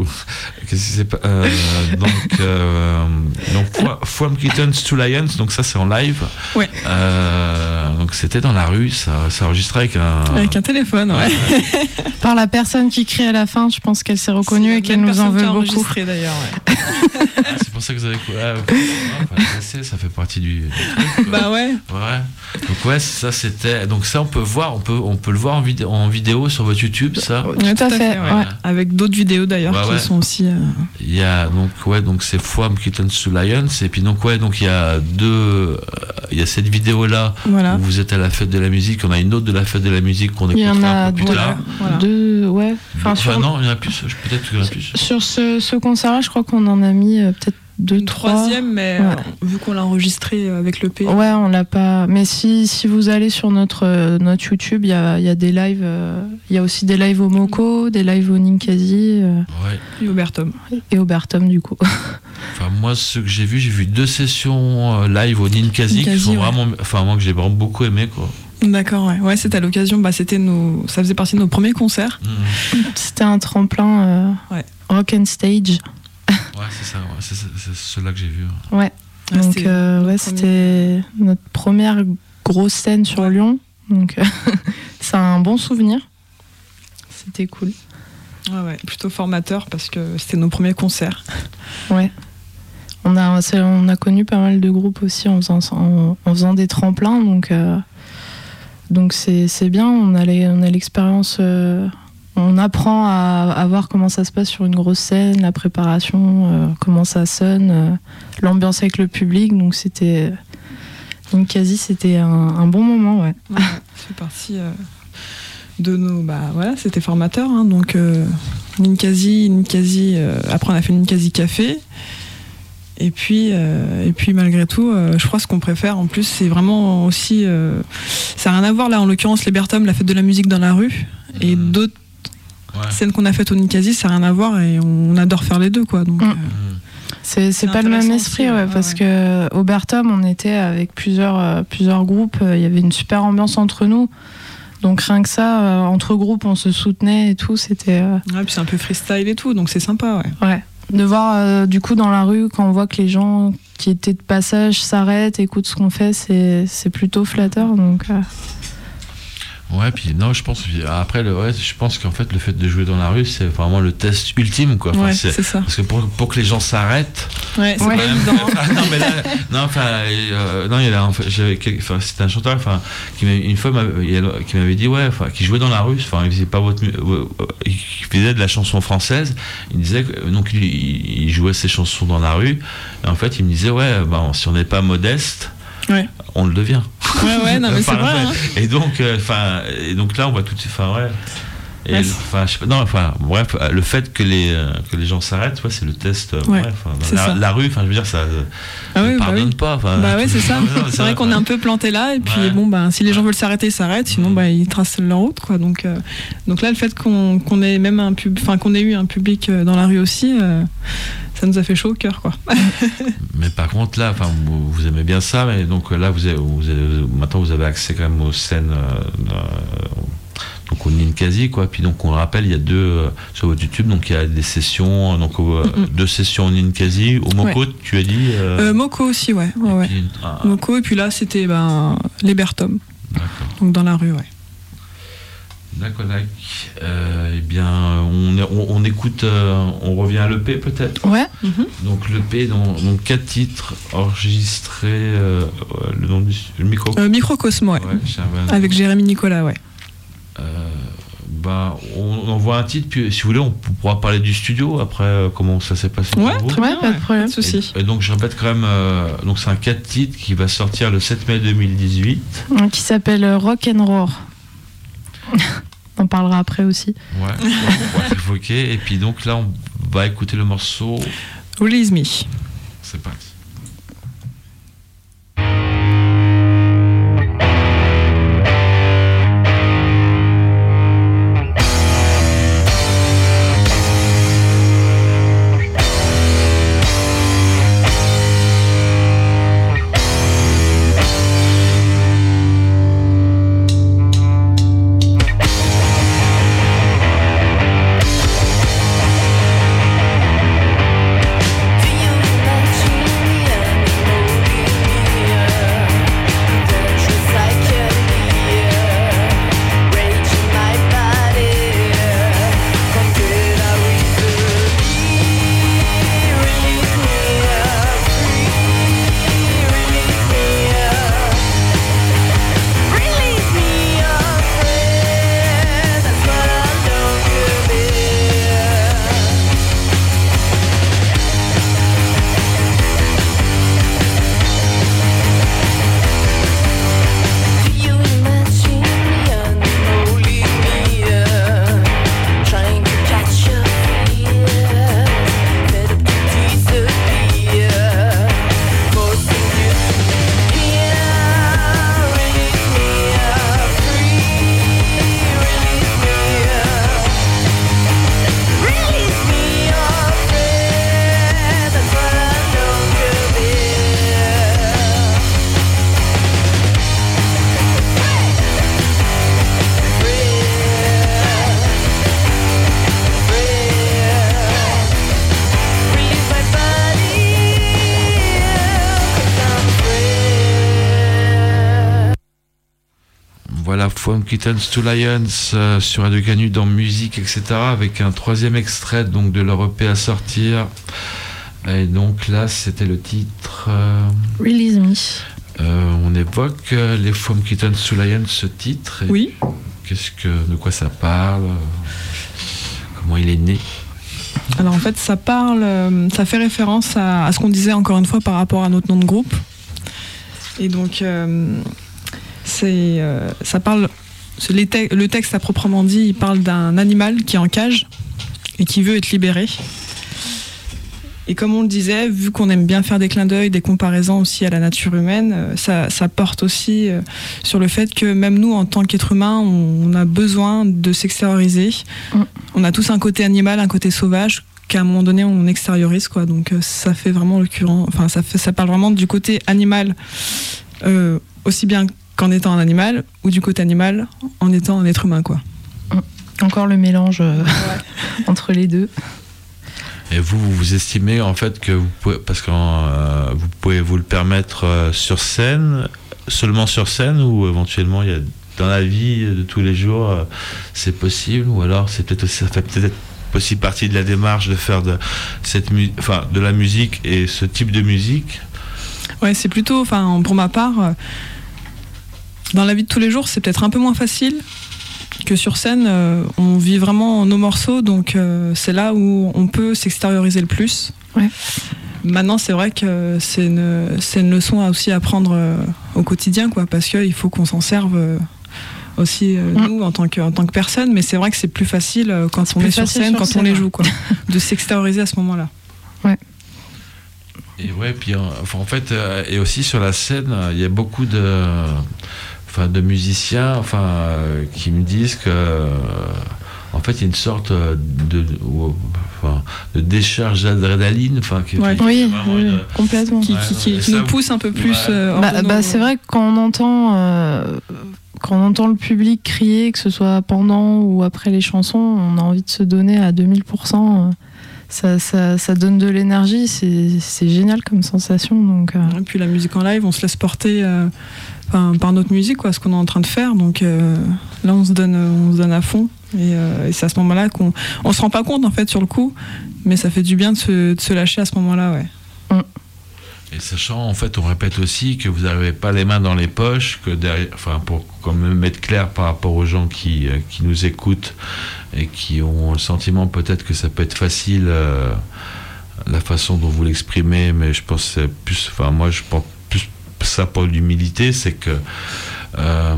ou qu'est-ce que c'est pas euh, donc euh, donc From Kittens to Lions, donc ça c'est en live. Ouais. Euh, donc c'était dans la rue, ça, ça enregistrait avec un avec un téléphone, ouais. Par la personne qui crie à la fin, je pense qu'elle s'est reconnue et qu'elle nous en veut beaucoup. D'ailleurs, ouais. Ah, c'est pour ça que vous avez quoi ah, enfin, ça fait partie du, du truc, bah ouais. Ouais. Donc ouais, ça c'était donc ça on peut voir, on peut on peut le voir en vidéo en vidéo sur votre YouTube, ça. Ouais, tout, tout à fait. fait ouais. Ouais. Avec d'autres vidéos d'ailleurs ouais, qui ouais. sont aussi. Euh... Il y a donc ouais donc c'est From Kittens to Lions et puis donc ouais donc il y a deux euh, il y a cette vidéo là voilà. où vous êtes à la fête de la musique, on a une autre de la fête de la musique qu'on écoutera un peu plus tard. Voilà. Deux ouais. Enfin, enfin sur... non il y en a plus, peut-être qu'il y en a plus. Sur ce, ce concert là, je crois qu'on en a mis euh, peut-être deux, une trois. Troisième, mais ouais. euh, vu qu'on l'a enregistré avec le P. Ouais, on l'a pas. Mais si, si vous allez sur notre, euh, notre YouTube, il y a, y a des lives. Il euh, y a aussi des lives au Moko, des lives au Ninkasi. Euh, ouais. Et au Bertom. Et au Bertom, du coup. Enfin, moi, ce que j'ai vu, j'ai vu deux sessions live au Ninkasi, Ninkasi qui sont ouais. vraiment. Enfin, moi, que j'ai vraiment beaucoup aimé, quoi. D'accord, ouais. Ouais, c'était à l'occasion. Bah, c'était nos. Ça faisait partie de nos premiers concerts. Mmh. C'était un tremplin euh, ouais. rock and stage. Ouais, c'est ça, ouais. c'est, c'est, c'est ceux-là que j'ai vu. Ouais, ouais donc c'était, euh, ouais, c'était notre première grosse scène sur Lyon. Donc, c'est un bon souvenir. C'était cool. Ouais, ouais, plutôt formateur parce que c'était nos premiers concerts. Ouais. On a, on a connu pas mal de groupes aussi en faisant, en, en faisant des tremplins. Donc, euh, donc c'est, c'est bien. On a, les, on a l'expérience. Euh, On apprend à, à voir comment ça se passe sur une grosse scène, la préparation, euh, comment ça sonne, euh, l'ambiance avec le public. Donc c'était, Ninkasi, c'était un, un bon moment, ouais. ouais c'est parti euh, de nos, bah voilà, c'était formateur, hein, donc euh, Ninkasi, Ninkasi. Euh, après on a fait Ninkasi Café. Et puis, euh, et puis malgré tout, euh, je crois ce qu'on préfère en plus, c'est vraiment aussi, euh, ça n'a rien à voir là, en l'occurrence les Bertom, la fête de la musique dans la rue, mmh. et d'autres. Ouais. Scène qu'on a faite au Ninkasi, ça n'a rien à voir et on adore faire les deux, quoi. Donc, mmh. euh, c'est, c'est, c'est pas le même esprit, aussi, ouais, ouais, parce ouais. que au Bertom, on était avec plusieurs, euh, plusieurs groupes, il euh, y avait une super ambiance entre nous. Donc rien que ça, euh, entre groupes, on se soutenait et tout, c'était. Euh... Ouais, puis c'est un peu freestyle et tout, donc c'est sympa, ouais. Ouais. De voir euh, du coup dans la rue, quand on voit que les gens qui étaient de passage s'arrêtent, écoutent ce qu'on fait, c'est, c'est plutôt flatteur, donc. Euh... Ouais, puis non, je pense après le ouais, je pense qu'en fait le fait de jouer dans la rue, c'est vraiment le test ultime, quoi. Enfin, ouais, c'est, c'est ça. Parce que pour, pour que les gens s'arrêtent. Ouais, c'est ouais. pas évident. Enfin, non mais là, non enfin, euh, non il y a en fait, j'avais, enfin, c'était un chanteur, enfin, qui m'avait, une fois m'avait, qui m'avait dit ouais, enfin, qui jouait dans la rue, enfin, il faisait pas votre, il faisait de la chanson française. Il disait que, donc il, il jouait ses chansons dans la rue. Et en fait, il me disait ouais, ben si on n'est pas modeste. Ouais. On le devient. Ouais, ouais, non, mais enfin, c'est vrai. Hein. Et donc, enfin, euh, et donc là, on voit tout de suite, enfin, ouais. Et ouais, enfin, je sais pas, non, enfin, bref, le fait que les euh, que les gens s'arrêtent, ouais, c'est le test. Euh, ouais, bref, la, la rue, enfin, je veux dire, ça, ah oui, ne bah pardonne oui. pas. Enfin, bah ouais, c'est ça. Non, c'est, c'est vrai qu'on est un peu planté là, et puis ouais. bon, bah, si les gens veulent s'arrêter, ils s'arrêtent. Sinon, bah, ils tracent leur route, quoi. Donc, euh, donc là, le fait qu'on qu'on ait même un pub, enfin, qu'on ait eu un public dans la rue aussi. Euh, ça nous a fait chaud au cœur, quoi. Mais par contre, là, enfin, vous, vous aimez bien ça, mais donc là, vous avez, vous avez, maintenant, vous avez accès quand même aux scènes, euh, donc au Ninkasi, quoi. Puis donc, on le rappelle, il y a deux euh, sur votre YouTube, donc il y a des sessions, donc euh, mm-hmm. deux sessions au Ninkasi, au Moko, ouais. tu as dit. Euh... Euh, Moko aussi, ouais. ouais, ouais. Puis, ah, Moko, et puis là, c'était ben, les Bertom. D'accord. Donc dans la rue, ouais. D'accord, d'accord. Euh, eh bien, on, on, on écoute, euh, on revient à l'E P peut-être. Ouais. Mm-hmm. Donc l'E P, donc, donc quatre titres enregistrés, euh, le nom du le micro. Euh, Microcosmo, ouais. ouais avec Jérémy Nicolas, ouais. Euh, bah, on envoie un titre, puis si vous voulez, on pourra parler du studio après, euh, comment ça s'est passé. Ouais, pour vous. très bien, pas de problème, pas de souci. Et, et donc je répète quand même, euh, donc c'est un quatre titres qui va sortir le sept mai deux mille dix-huit. Qui s'appelle Rock and Roar. On en parlera après aussi. Ouais, on va évoquer. Et puis donc là, on va écouter le morceau Release Me. C'est parti. We'll be right back. voilà, From Kittens to Lions euh, sur Radio Canu dans musique, et cetera, avec un troisième extrait donc de leur E P à sortir. Et donc là, c'était le titre. Euh, Release Me. Euh, on évoque euh, les From Kittens to Lions, ce titre. Et oui. Qu'est-ce que, de quoi ça parle? Comment il est né? Alors en fait, ça parle, euh, ça fait référence à, à ce qu'on disait encore une fois par rapport à notre nom de groupe. Et donc, euh, c'est, euh, ça parle, c'est les te- le texte à proprement dit, il parle d'un animal qui est en cage et qui veut être libéré. Et comme on le disait, vu qu'on aime bien faire des clins d'œil, des comparaisons aussi à la nature humaine, ça, ça porte aussi euh, sur le fait que même nous, en tant qu'êtres humains, on, on a besoin de s'extérioriser. Mm. On a tous un côté animal, un côté sauvage, qu'à un moment donné, on extériorise, quoi. Donc ça fait vraiment l'occurrence, enfin ça, fait, ça parle vraiment du côté animal, euh, aussi bien qu'en étant un animal, ou du côté animal en étant un être humain, quoi. Mm. Encore le mélange euh, ouais. entre les deux. Et vous, vous estimez en fait que vous pouvez, parce que euh, vous pouvez vous le permettre euh, sur scène, seulement sur scène, ou éventuellement il y a dans la vie de tous les jours, euh, c'est possible, ou alors c'est peut-être aussi, ça fait peut-être aussi partie de la démarche de faire de cette mu- enfin de la musique et ce type de musique. Ouais, c'est plutôt, enfin pour ma part, euh, dans la vie de tous les jours, c'est peut-être un peu moins facile. Que sur scène, euh, on vit vraiment nos morceaux, donc euh, c'est là où on peut s'extérioriser le plus. Ouais. Maintenant, c'est vrai que c'est une, c'est une leçon à aussi apprendre euh, au quotidien, quoi, parce qu'il faut qu'on s'en serve euh, aussi euh, mmh. nous en tant que en tant que personne. Mais c'est vrai que c'est plus facile euh, quand c'est on est sur scène, sur quand scène, on les joue, quoi, de s'extérioriser à ce moment-là. Ouais. Et ouais, puis enfin, en fait, euh, et aussi sur la scène, il y a beaucoup de Enfin, de musiciens, enfin, euh, qui me disent que, euh, en fait, il y a une sorte de, de, enfin, de décharge d'adrénaline, enfin, qui, ouais. qui, oui, oui une, complètement, qui, ouais, qui, qui, qui nous pousse un peu plus. Ouais. Euh, bah, bah, c'est vrai que quand on entend, euh, quand on entend le public crier, que ce soit pendant ou après les chansons, on a envie de se donner à deux mille pour cent. Euh, ça, ça, ça donne de l'énergie, c'est, c'est génial comme sensation. Donc, euh... Et puis la musique en live, on se laisse porter. Euh, Enfin, par notre musique, quoi, ce qu'on est en train de faire. Donc euh, là, on se donne, on se donne à fond. Et, euh, et c'est à ce moment-là qu'on on se rend pas compte en fait sur le coup, mais ça fait du bien de se, de se lâcher à ce moment-là, ouais. Mm. Et sachant, en fait, on répète aussi que vous n'avez pas les mains dans les poches, que derrière, enfin, pour quand même mettre clair par rapport aux gens qui qui nous écoutent et qui ont le sentiment peut-être que ça peut être facile euh, la façon dont vous l'exprimez, mais je pense que c'est plus, enfin, moi, je pense ça pour l'humilité, c'est que euh,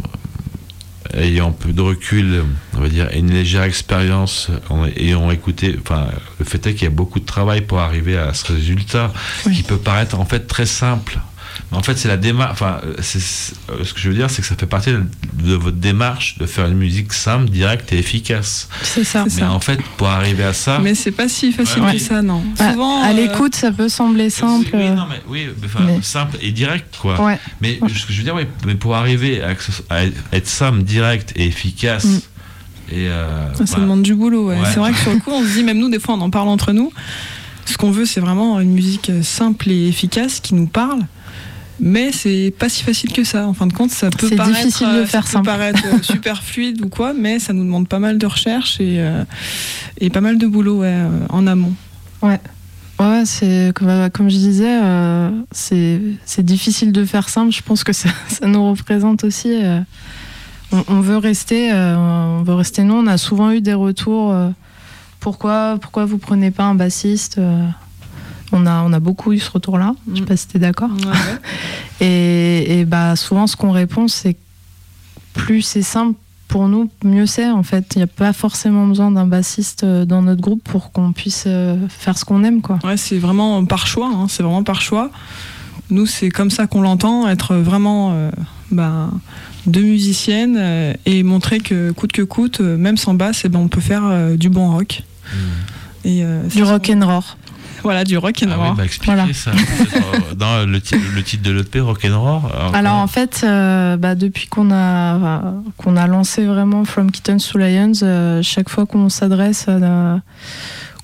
ayant un peu de recul, on va dire, et une légère expérience, ayant écouté, enfin, le fait est qu'il y a beaucoup de travail pour arriver à ce résultat, oui. qui peut paraître en fait très simple. Mais en fait, c'est la démarche. Enfin, c'est, c'est, ce que je veux dire, c'est que ça fait partie de, de votre démarche de faire une musique simple, directe et efficace. C'est ça. Mais c'est ça. en fait, pour arriver à ça. Mais c'est pas si facile ouais, que ça, non. À, Souvent, à euh... l'écoute, ça peut sembler simple. Oui, non, mais, oui enfin, mais... simple et direct, quoi. Ouais. Mais ce que je veux dire, oui, mais pour arriver à, à être simple, direct et efficace. Mm. Et euh, ça bah, demande du boulot, ouais. Ouais. C'est vrai que sur le coup, on se dit, même nous, des fois, on en parle entre nous. Ce qu'on veut, c'est vraiment une musique simple et efficace qui nous parle. Mais c'est pas si facile que ça. En fin de compte, ça peut c'est paraître, difficile de faire ça peut paraître super fluide ou quoi, mais ça nous demande pas mal de recherche et, euh, et pas mal de boulot, ouais, en amont. Ouais. Ouais, c'est comme, comme je disais, euh, c'est, c'est difficile de faire simple. Je pense que ça, ça nous représente aussi. Euh, on, on veut rester, euh, on veut rester. Nous, on a souvent eu des retours. Euh, pourquoi, pourquoi vous prenez pas un bassiste euh, On a, on a beaucoup eu ce retour-là. Je sais pas si t'es d'accord. Ouais, ouais. et, et bah, souvent, ce qu'on répond, c'est que plus c'est simple pour nous, mieux c'est. En fait, il n'y a pas forcément besoin d'un bassiste dans notre groupe pour qu'on puisse faire ce qu'on aime, quoi. Ouais, c'est vraiment par choix. Hein, c'est vraiment par choix. Nous, c'est comme ça qu'on l'entend, être vraiment euh, bah, deux musiciennes euh, et montrer que coûte que coûte, euh, même sans basse, eh ben, on peut faire euh, du bon rock. Mmh. Et, euh, du rock and roll. Voilà, du rock and roll. Ah oui, bah expliquez voilà. ça. Dans le, t- le titre de l'E P, rock and roll. Alors, alors en fait, euh, bah, depuis qu'on a qu'on a lancé vraiment From Kittens to Lions, euh, chaque fois qu'on s'adresse à la,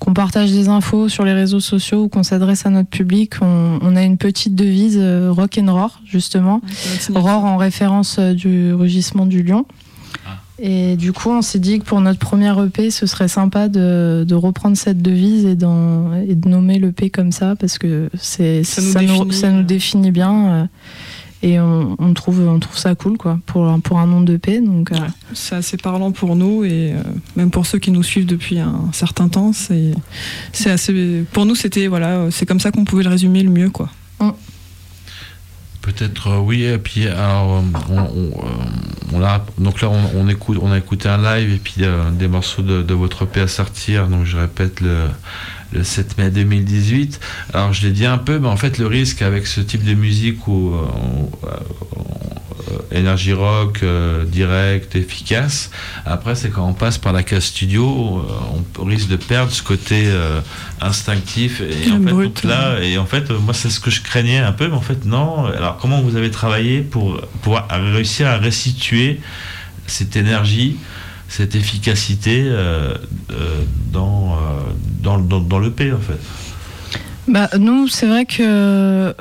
qu'on partage des infos sur les réseaux sociaux ou qu'on s'adresse à notre public, on, on a une petite devise euh, rock and roar, justement. Ouais, roar en référence euh, du rugissement du lion. Ah. Et du coup, on s'est dit que pour notre premier E P, ce serait sympa de, de reprendre cette devise et, et de nommer l'E P comme ça, parce que c'est, ça, nous, ça, définit, nous, ça nous définit bien. Euh, Et on, on, trouve, on trouve ça cool, quoi, pour, pour un nom d'E P. Donc, ouais, c'est assez parlant pour nous, et euh, même pour ceux qui nous suivent depuis un certain temps. C'est, c'est assez, pour nous, c'était, voilà, c'est comme ça qu'on pouvait le résumer le mieux, quoi. Mm. Peut-être, euh, oui. Et puis, alors, on, on, on a, donc là, on, on, écoute, on a écouté un live et puis euh, des morceaux de, de votre E P à sortir. Donc, je répète, le... le sept mai deux mille dix-huit. Alors je l'ai dit un peu, mais en fait le risque avec ce type de musique où euh, euh, énergie rock, euh, direct, efficace, après c'est quand on passe par la case studio, euh, on risque de perdre ce côté euh, instinctif et en, fait, brut, donc là, et en fait moi c'est ce que je craignais un peu, mais en fait non. Alors comment vous avez travaillé pour, pour réussir à restituer cette énergie, cette efficacité euh, euh, dans, euh, dans, dans, dans l'E P en fait? Bah, nous, c'est vrai que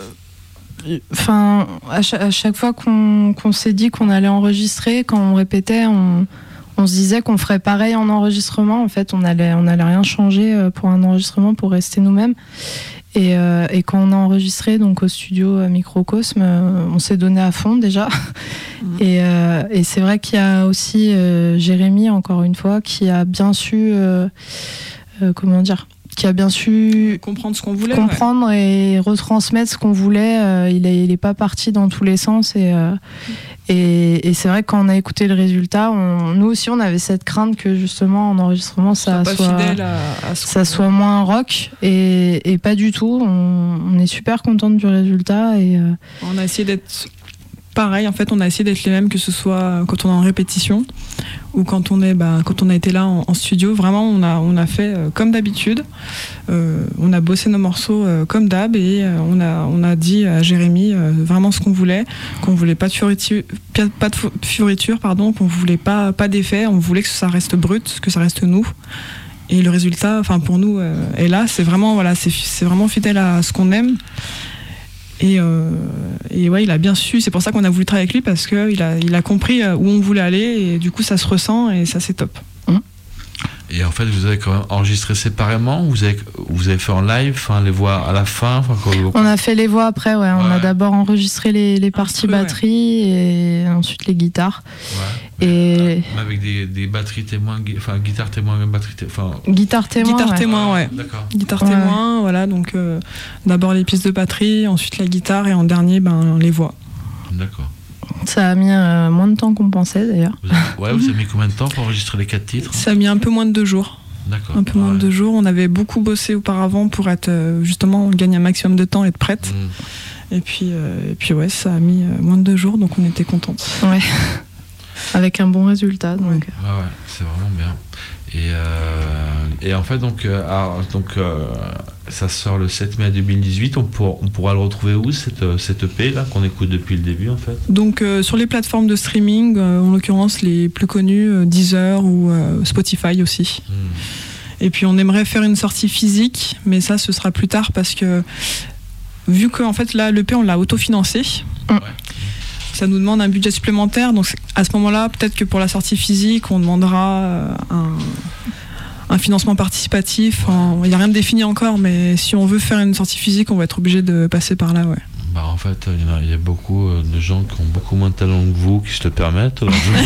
enfin, à, chaque, à chaque fois qu'on, qu'on s'est dit qu'on allait enregistrer, quand on répétait, on, on se disait qu'on ferait pareil en enregistrement. En fait, on allait, on allait rien changer pour un enregistrement pour rester nous-mêmes. Et, euh, et quand on a enregistré donc au studio Microcosme, euh, on s'est donné à fond déjà. Mmh. Et, euh, et c'est vrai qu'il y a aussi euh, Jérémy, encore une fois, qui a bien su, euh, euh, comment dire, qui a bien su comprendre ce qu'on voulait, comprendre ouais. et retransmettre ce qu'on voulait. Euh, il est, il est pas parti dans tous les sens. Et, euh, et, et c'est vrai que quand on a écouté le résultat, on, nous aussi on avait cette crainte que justement en enregistrement ça soit, à, à ça soit moins rock. Et, et pas du tout. On, on est super contente du résultat. Et, euh, on a essayé d'être pareil. En fait, on a essayé d'être les mêmes, que ce soit quand on est en répétition ou quand on est, bah, quand on a été là en, en studio. Vraiment, on a, on a fait euh, comme d'habitude. Euh, on a bossé nos morceaux euh, comme d'hab, et euh, on a, on a dit à Jérémy euh, vraiment ce qu'on voulait, qu'on voulait pas de fioriture, pas de fioriture, pardon, qu'on voulait pas, pas d'effet. On voulait que ça reste brut, que ça reste nous. Et le résultat, enfin pour nous, euh, est là. C'est vraiment, voilà, c'est, c'est vraiment fidèle à ce qu'on aime. Et, euh, et ouais, il a bien su, c'est pour ça qu'on a voulu travailler avec lui, parce qu'il a, il a compris où on voulait aller, et du coup ça se ressent, et ça c'est top. Mmh. Et en fait, vous avez quand même enregistré séparément, vous avez, vous avez fait en live, enfin, les voix à la fin enfin, quand vous... On a fait les voix après, ouais. On ouais. a d'abord enregistré les, les parties peu, batterie ouais. et ensuite les guitares. Ouais. Et... Mais avec des, des batteries témoins, enfin guitare témoin, batterie témoin. Enfin... Guitare témoin. Guitare ouais. témoin, ouais. D'accord. Guitare ouais. témoin, voilà. Donc euh, d'abord les pistes de batterie, ensuite la guitare, et en dernier, ben, les voix. D'accord. Ça a mis euh, moins de temps qu'on pensait d'ailleurs. Vous avez, ouais, vous avez mis combien de temps pour enregistrer les quatre titres? Ça a mis un peu moins de deux jours. D'accord. Un peu moins ouais. de deux jours. On avait beaucoup bossé auparavant pour être euh, justement gagner un maximum de temps et être prête. Mmh. Et puis, euh, et puis ouais, ça a mis euh, moins de deux jours, donc on était contente. Ouais. Avec un bon résultat. Donc. Ouais, ouais, c'est vraiment bien. Et, euh, et en fait, donc, euh, alors, donc euh, ça sort le sept mai deux mille dix-huit. On, pour, on pourra le retrouver où, cette, cette E P là, qu'on écoute depuis le début en fait? Donc euh, sur les plateformes de streaming, euh, en l'occurrence les plus connues, euh, Deezer ou euh, Spotify aussi. Mmh. Et puis on aimerait faire une sortie physique, mais ça ce sera plus tard, parce que vu que en fait là l'E P on l'a autofinancé. Mmh. Ouais. Ça nous demande un budget supplémentaire, donc à ce moment-là, peut-être que pour la sortie physique, on demandera un, un financement participatif. Il n'y a rien de défini encore, mais si on veut faire une sortie physique, on va être obligé de passer par là, ouais. Bah en fait, il y, y a beaucoup de gens qui ont beaucoup moins de talent que vous qui se le permettent.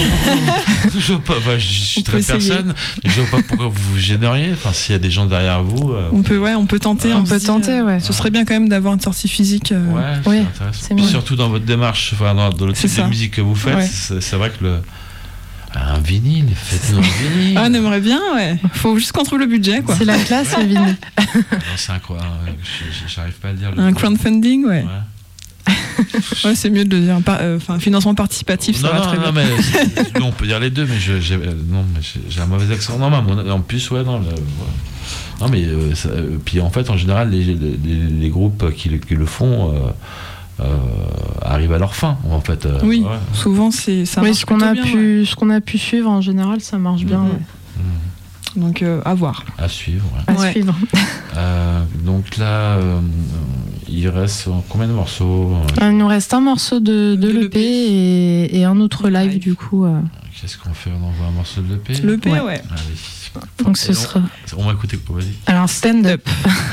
je ne bah, suis très personne, mais je ne vois pas pourquoi vous vous gêneriez. Enfin, s'il y a des gens derrière vous, euh, on peut, ouais, on peut tenter. On, on peut dit, tenter, euh, ouais. Ce serait bien quand même d'avoir une sortie physique. Euh... Ouais, c'est oui, intéressant. Puis surtout dans votre démarche, enfin, dans, dans le type de musique que vous faites, ouais. c'est, c'est vrai que le un vinyle, faites-nous un vinyle. Ah, on aimerait bien, ouais. Faut juste qu'on trouve le budget, quoi. C'est la classe, ouais. Le vinyle. Non, c'est incroyable. J'arrive pas à le dire. Le un crowdfunding, ouais. ouais. Ouais, c'est mieux de le dire. Enfin, euh, financement participatif, ça non, va non, très non, bien. Mais on peut dire les deux, mais je, j'ai, non, mais j'ai, j'ai un mauvais accent. Non, mais en plus, ouais, non. Le, ouais. Non, mais euh, ça, euh, puis en fait, en général, les, les, les groupes qui, qui le font euh, euh, arrivent à leur fin, en fait. Euh, oui, ouais. Souvent, c'est ça. Oui, marche ce qu'on a bien, pu, ouais. ce qu'on a pu suivre en général, ça marche bien. Mmh. Ouais. Mmh. Donc euh, à voir. À suivre. À Ouais. suivre. Euh, donc là, euh, il reste combien de morceaux? Il nous reste un morceau de, de De l'E P l'E P. et, et un autre live, Live. du coup. euh. Qu'est-ce qu'on fait? On envoie un morceau de l'E P? Le P, Ouais. ouais. Allez. Donc ce Et sera. On, on va écouter quoi? Vas-y. Alors, Stand Up.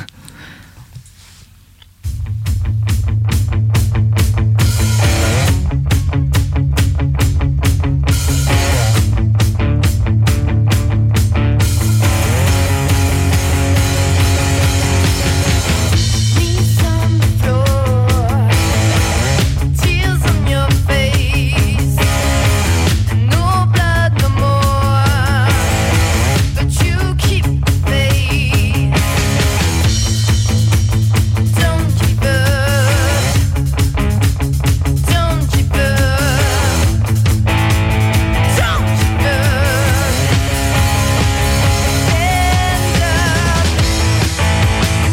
Knees on the floor, tears on your face, no blood no more, but you keep the faith. Don't give up, don't give up, don't give up. Stand up.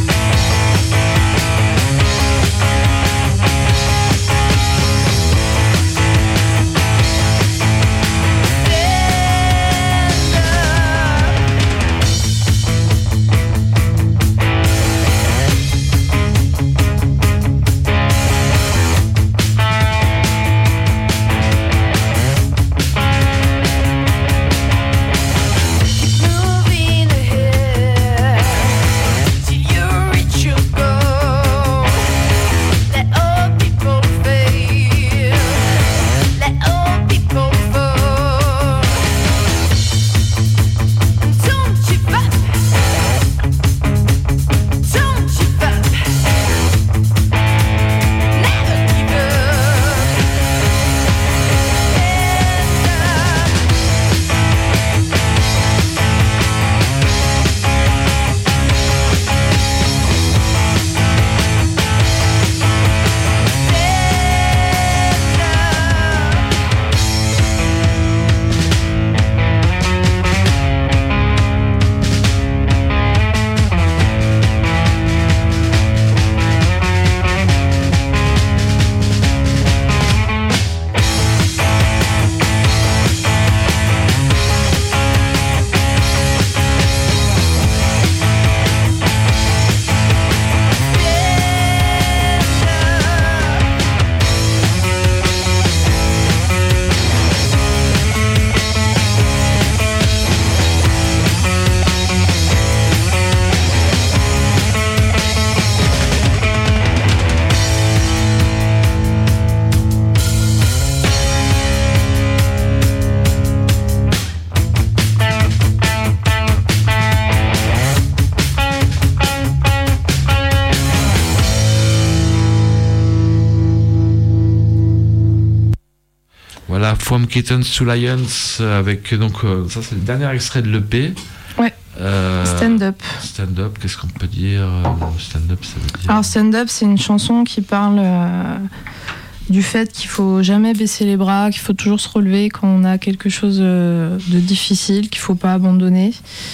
Moving ahead till you reach your goal. Let all people fail. Let all people fall. And don't give up. Don't give up. Never give up. Stand up. Voilà, From Kittens to Lions, avec donc euh, ça c'est le dernier extrait de l'E P. Ouais. Euh, Stand Up. Stand up, qu'est-ce qu'on peut dire? euh, Stand up, ça veut dire. Alors, Stand Up, c'est une chanson qui parle euh, du fait qu'il faut jamais baisser les bras, qu'il faut toujours se relever quand on a quelque chose euh, de difficile, qu'il faut pas abandonner.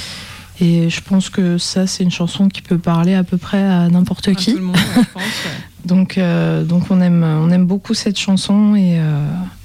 Et je pense que ça, c'est une chanson qui peut parler à peu près à n'importe À qui. tout le monde, je pense, ouais. Donc, euh, donc on aime, on aime beaucoup cette chanson et euh,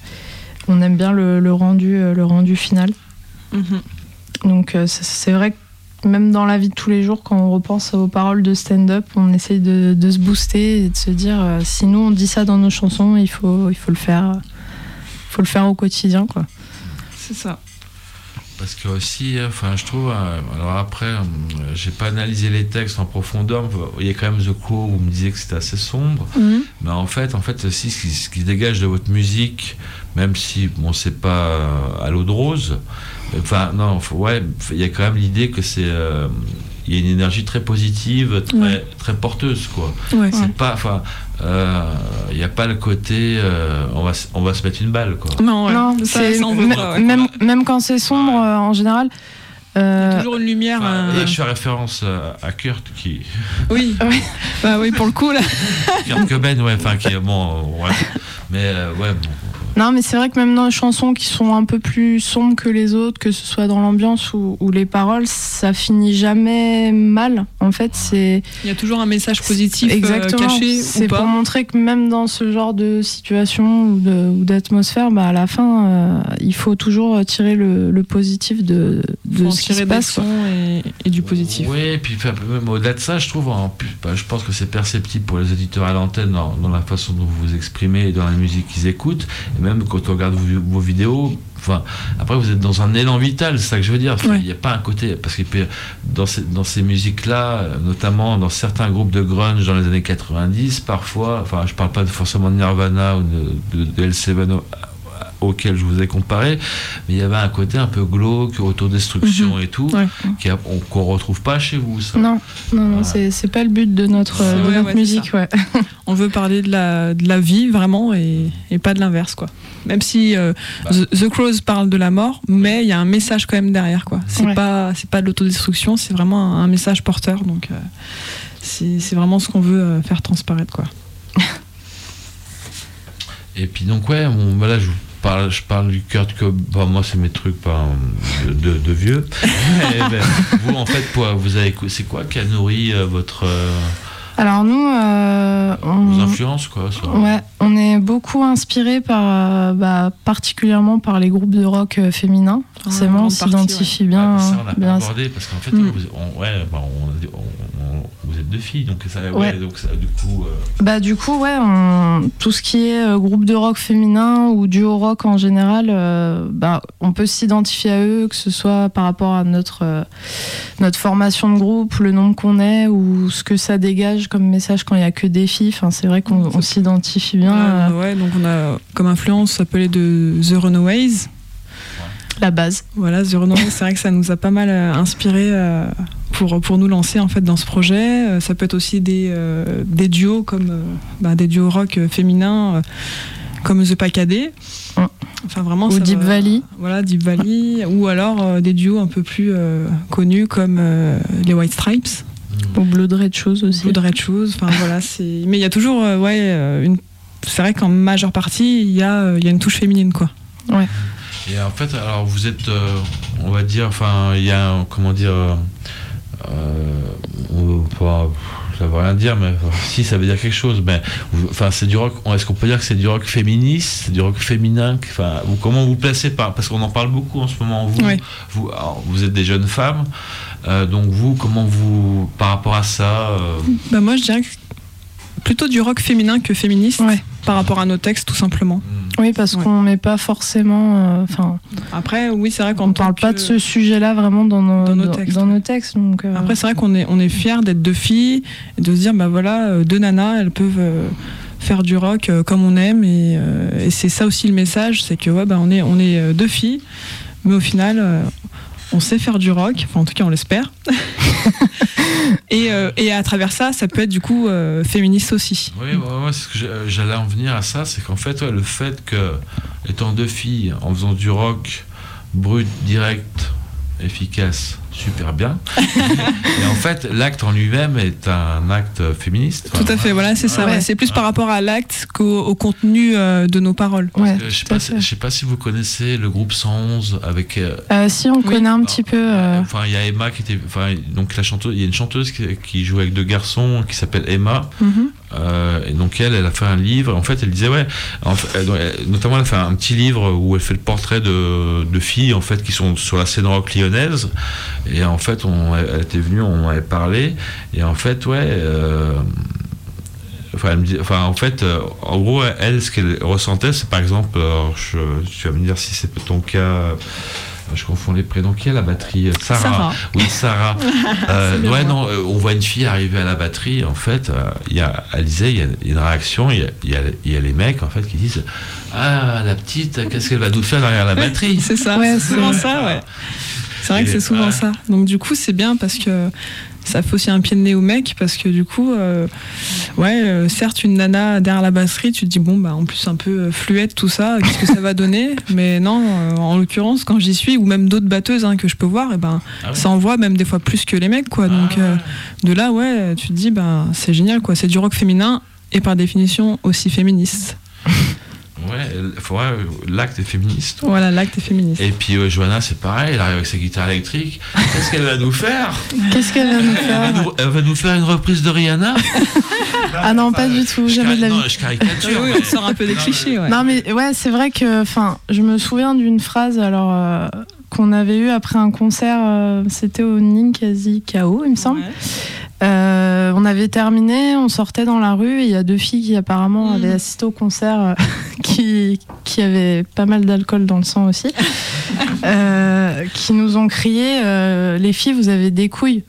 on aime bien le, le rendu, euh, le rendu final. Mhm. Donc euh, c'est- c'est vrai que même dans la vie de tous les jours, quand on repense aux paroles de stand-up, on essaye de, de se booster et de se dire euh, si nous on dit ça dans nos chansons, il faut, il faut le faire, faut le faire au quotidien, quoi. C'est ça. Parce que aussi, enfin, je trouve, euh, alors après, euh, j'ai pas analysé les textes en profondeur. Il y a quand même The Crow où vous me disiez que c'était assez sombre. Mhm. Mais en fait, en fait, aussi, ce qui, ce qui dégage de votre musique, même si bon, c'est pas euh, à l'eau de rose, enfin, non, faut- ouais, il y a quand même l'idée que c'est, euh, il y a une énergie très positive, très, Ouais. très porteuse, quoi. Ouais. C'est pas, enfin, euh, il n'y a pas le côté, euh, on va, s- on va se mettre une balle, quoi. Non, ouais. Non, ça, c'est ça, on veut m- pas, ouais. même, même quand c'est sombre, euh, en général. Il y a euh, toujours une lumière. Enfin, euh, là, je fais référence à, à Kurt qui, Oui. Oui. Bah oui, pour le coup là. Kurt Cobain, ouais, enfin, qui est bon, euh, ouais. Mais euh, ouais, bon, Non, mais c'est vrai que même dans les chansons qui sont un peu plus sombres que les autres, que ce soit dans l'ambiance ou, ou les paroles, ça finit jamais mal. En fait, c'est... Il y a toujours un message positif Exactement. euh, caché C'est ou pas. pour montrer que même dans ce genre de situation ou, de, ou d'atmosphère, bah, à la fin, euh, il faut toujours tirer le, le positif de, de Faut en ce qui tirer se des passe. quoi. leçons et, et du positif. Oui, et puis enfin, même au-delà de ça, je trouve, en plus, bah, je pense que c'est perceptible pour les auditeurs à l'antenne dans, dans la façon dont vous vous exprimez et dans la musique qu'ils écoutent. Et même quand on regarde vos, vos vidéos, enfin, après vous êtes dans un élan vital, c'est ça que je veux dire. Enfin, Ouais. il n'y a pas un côté, parce que dans ces, dans ces musiques-là, notamment dans certains groupes de grunge dans les années quatre-vingt-dix, parfois, enfin, je parle pas forcément de Nirvana ou de, de, de L sept auquel je vous ai comparé, mais il y avait un côté un peu glauque, autodestruction Mhm. et tout, Ouais. qui a- on- qu'on retrouve pas chez vous, ça. Non, non, non, Ah. c'est, c'est pas le but de notre, C'est- de ouais, notre ouais, c'est musique. Ouais. On veut parler de la, de la vie vraiment et, et pas de l'inverse quoi. Même si euh, Bah. The, The Crows parle de la mort, mais il y a un message quand même derrière quoi. C'est Ouais. pas c'est pas de l'autodestruction, c'est vraiment un, un message porteur donc euh, c'est, c'est vraiment ce qu'on veut euh, faire transparaître quoi. Et puis donc ouais, bon, voilà, je vous parle, je parle du Kurt Cobain. Bon, moi c'est mes trucs pas de, de, de vieux. Mais, ben, vous en fait, quoi, vous avez, c'est quoi qui a nourri euh, votre euh, Alors nous, euh, on, vos influences quoi sur- ouais, on est beaucoup inspiré par, euh, bah, particulièrement par les groupes de rock euh, féminins. Forcément, on grande partie, s'identifie Ouais, bien. mais ça on n'a bien pas à- abordé parce qu'en fait, Mm. vous, on, ouais, bah, on, on- on- vous êtes deux filles, donc ça, ouais, Ouais. donc ça, du coup. euh, Bah du coup, ouais, on- tout ce qui est euh, groupe de rock féminin ou duo rock en général, euh, bah, on peut s'identifier à eux, que ce soit par rapport à notre euh, notre formation de groupe, le nombre qu'on est ou ce que ça dégage comme message quand il y a que des filles. Enfin, c'est vrai qu'on on s'identifie bien à Ouais, ouais, donc on a comme influence appelé de The Runaways. la base. Voilà, The Runaways, c'est vrai que ça nous a pas mal euh, inspiré euh, pour, pour nous lancer en fait dans ce projet. Euh, ça peut être aussi des, euh, des duos comme euh, bah, des duos rock euh, féminins euh, comme The Pacadé. Mm. Enfin vraiment. Ou ça Deep va- Valley. Voilà, Deep Valley. Ou alors euh, des duos un peu plus euh, connus comme euh, les White Stripes, Ou Blood Red Shoes aussi. Blood Red Shoes. Enfin voilà, c'est. Mais il y a toujours euh, ouais euh, une. C'est vrai qu'en majeure partie il y a euh, il y a une touche féminine quoi. Et en fait, alors vous êtes, euh, on va dire, enfin, il y a, un- comment dire, euh, euh, on- pas- ça veut rien dire, mais enfin, si ça veut dire quelque chose. Mais vous- enfin, c'est du rock. Est-ce qu'on peut dire que c'est du rock féministe, c'est du rock féminin? Enfin, vous, comment vous placez par, parce qu'on en parle beaucoup en ce moment. Vous, Ouais. vous, alors, vous êtes des jeunes femmes, euh, donc vous, comment vous, par rapport à ça, euh, Bah moi je dirais que plutôt du rock féminin que féministe Ouais. par rapport à nos textes tout simplement. hmm, Oui, parce Ouais. qu'on met pas forcément. Enfin, Après oui c'est vrai qu'on on parle pas de ce sujet-là vraiment dans nos, Dans nos dans- textes, dans ouais. nos textes. Donc, euh, Après c'est vrai qu'on est on est fiers d'être deux filles et de se dire bah voilà euh, deux nanas elles peuvent euh, faire du rock euh, comme on aime et, euh, et c'est ça aussi le message c'est que ouais bah on est on est euh, deux filles mais au final euh, on sait faire du rock, enfin en tout cas on l'espère. et, euh, et à travers ça, ça peut être du coup euh, féministe aussi. Oui, ouais, ouais, c'est ce que j'ai- j'allais en venir à ça, c'est qu'en fait, ouais, le fait que, étant deux filles, en faisant du rock brut, direct, efficace, super bien, et en fait, l'acte en lui-même est un acte féministe. Tout à fait, voilà, c'est ça. Ouais. ouais. C'est plus par rapport à l'acte qu'au au contenu euh, de nos paroles. ouais, Euh, je sais tout à pas, fait. si- je sais pas si vous connaissez le groupe cent onze avec. euh, Euh, si on Oui. connaît un alors, petit peu. euh, Enfin, il y a Emma qui était. Enfin, donc la chanteuse, il y a une chanteuse qui, qui joue avec deux garçons qui s'appelle Emma. Mhm. Euh, et donc elle, elle a fait un livre. En fait, elle disait ouais. En fait, elle- donc, elle- notamment, elle a fait un petit livre où elle fait le portrait de, de filles en fait qui sont sur la scène rock lyonnaise. Et en fait, on, elle était venue, on en avait parlé. Et en fait, ouais. euh, Enfin, elle me dit, enfin, en fait, euh, en gros, elle, ce qu'elle ressentait, c'est par exemple, alors, je, tu vas me dire si c'est ton cas, euh, je confonds les prénoms, qui est à la batterie? Sarah. Sarah. Oui, Sarah. Euh, C'est bien ouais, moi. non, euh, on voit une fille arriver à la batterie, en fait, euh, il y a, elle disait, il y a il y a une réaction, il y a, il y a- il y a les mecs, en fait, qui disent, ah, la petite, qu'est-ce qu'elle va nous faire derrière la batterie? C'est ça, Ouais, c'est souvent ça, ouais. C'est vrai que Et, c'est souvent ouais. ça. Donc du coup, c'est bien parce que ça fait aussi un pied de nez au mec parce que du coup, euh, ouais, euh, certes, une nana derrière la batterie, tu te dis bon, bah en plus un peu euh, fluette tout ça, qu'est-ce que ça va donner? Mais non, euh, en l'occurrence, quand j'y suis ou même d'autres batteuses hein, que je peux voir, et ben Ah ouais. ça envoie même des fois plus que les mecs, quoi. Donc Ah euh, ouais. de là, ouais, tu te dis bah c'est génial, quoi. C'est du rock féminin et par définition aussi féministe. Ouais, ouais, ouais, l'acte est féministe. Voilà, l'acte est féministe. Et puis euh, Johanna, c'est pareil, elle arrive avec sa guitare électrique. Qu'est-ce qu'elle va nous faire? Qu'est-ce qu'elle va nous faire? Elle va nous, elle va nous faire une reprise de Rihanna? Ah non, pas du tout, Je jamais de la cari- vie. Non, je caricature. Oui, mais- on sort un peu des Non, clichés, ouais. Non mais ouais, c'est vrai que, enfin, je me souviens d'une phrase alors euh, qu'on avait eue après un concert, euh, c'était au Ninkasi K O, il me semble. Ouais. Euh, on avait terminé, on sortait dans la rue et il y a deux filles qui apparemment Mhm. avaient assisté au concert, euh, qui qui avaient pas mal d'alcool dans le sang aussi, euh, qui nous ont crié euh, les filles, vous avez des couilles.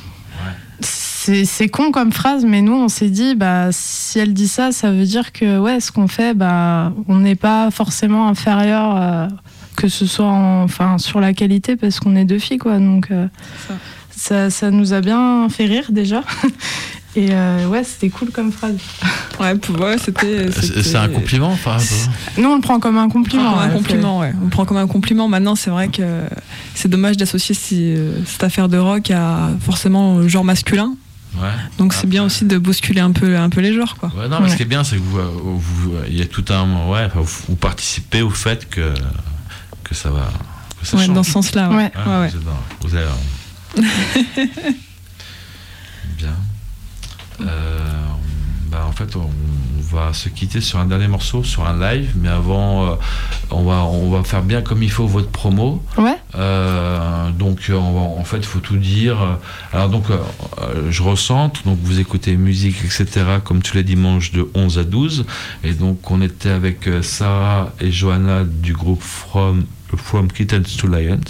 C'est, c'est con comme phrase, mais nous on s'est dit, bah, si elle dit ça, ça veut dire que ouais, ce qu'on fait, bah, on n'est pas forcément inférieur, euh, que ce soit en- enfin, sur la qualité, parce qu'on est deux filles, quoi. Donc euh, Ça. ça, ça nous a bien fait rire déjà. Et euh, ouais, c'était cool comme phrase. Ouais, pour- ouais, c'était, C'est c'était- c'est un compliment, enfin. Nous on le prend comme un On prend compliment. comme un ouais, compliment, ouais. On le prend comme un compliment. Maintenant, c'est vrai que c'est dommage d'associer si- euh, cette affaire de rock à forcément le genre masculin. Ouais. Donc c'est bien aussi de bousculer un peu, un peu les genres, quoi. Ouais, non, mais Ouais. ce qui est bien, c'est que vous, euh, vous- il y a tout un, ouais, enfin, vous, vous participez au fait que que ça va, que ça Ouais, change. dans ce sens-là, ouais. Ouais. Ouais, Ouais, ouais. Vous, êtes dans- vous avez bien. Euh, bah, en fait, on, on va se quitter sur un dernier morceau, sur un live, mais avant, euh, on va on va faire bien comme il faut votre promo. Ouais. Euh, donc euh, on va- en fait il faut tout dire. Alors donc euh, euh, je recentre, donc vous écoutez musique etc comme tous les dimanches de onze à douze, et donc on était avec euh, Sarah et Johanna du groupe From, From Kittens to Lions,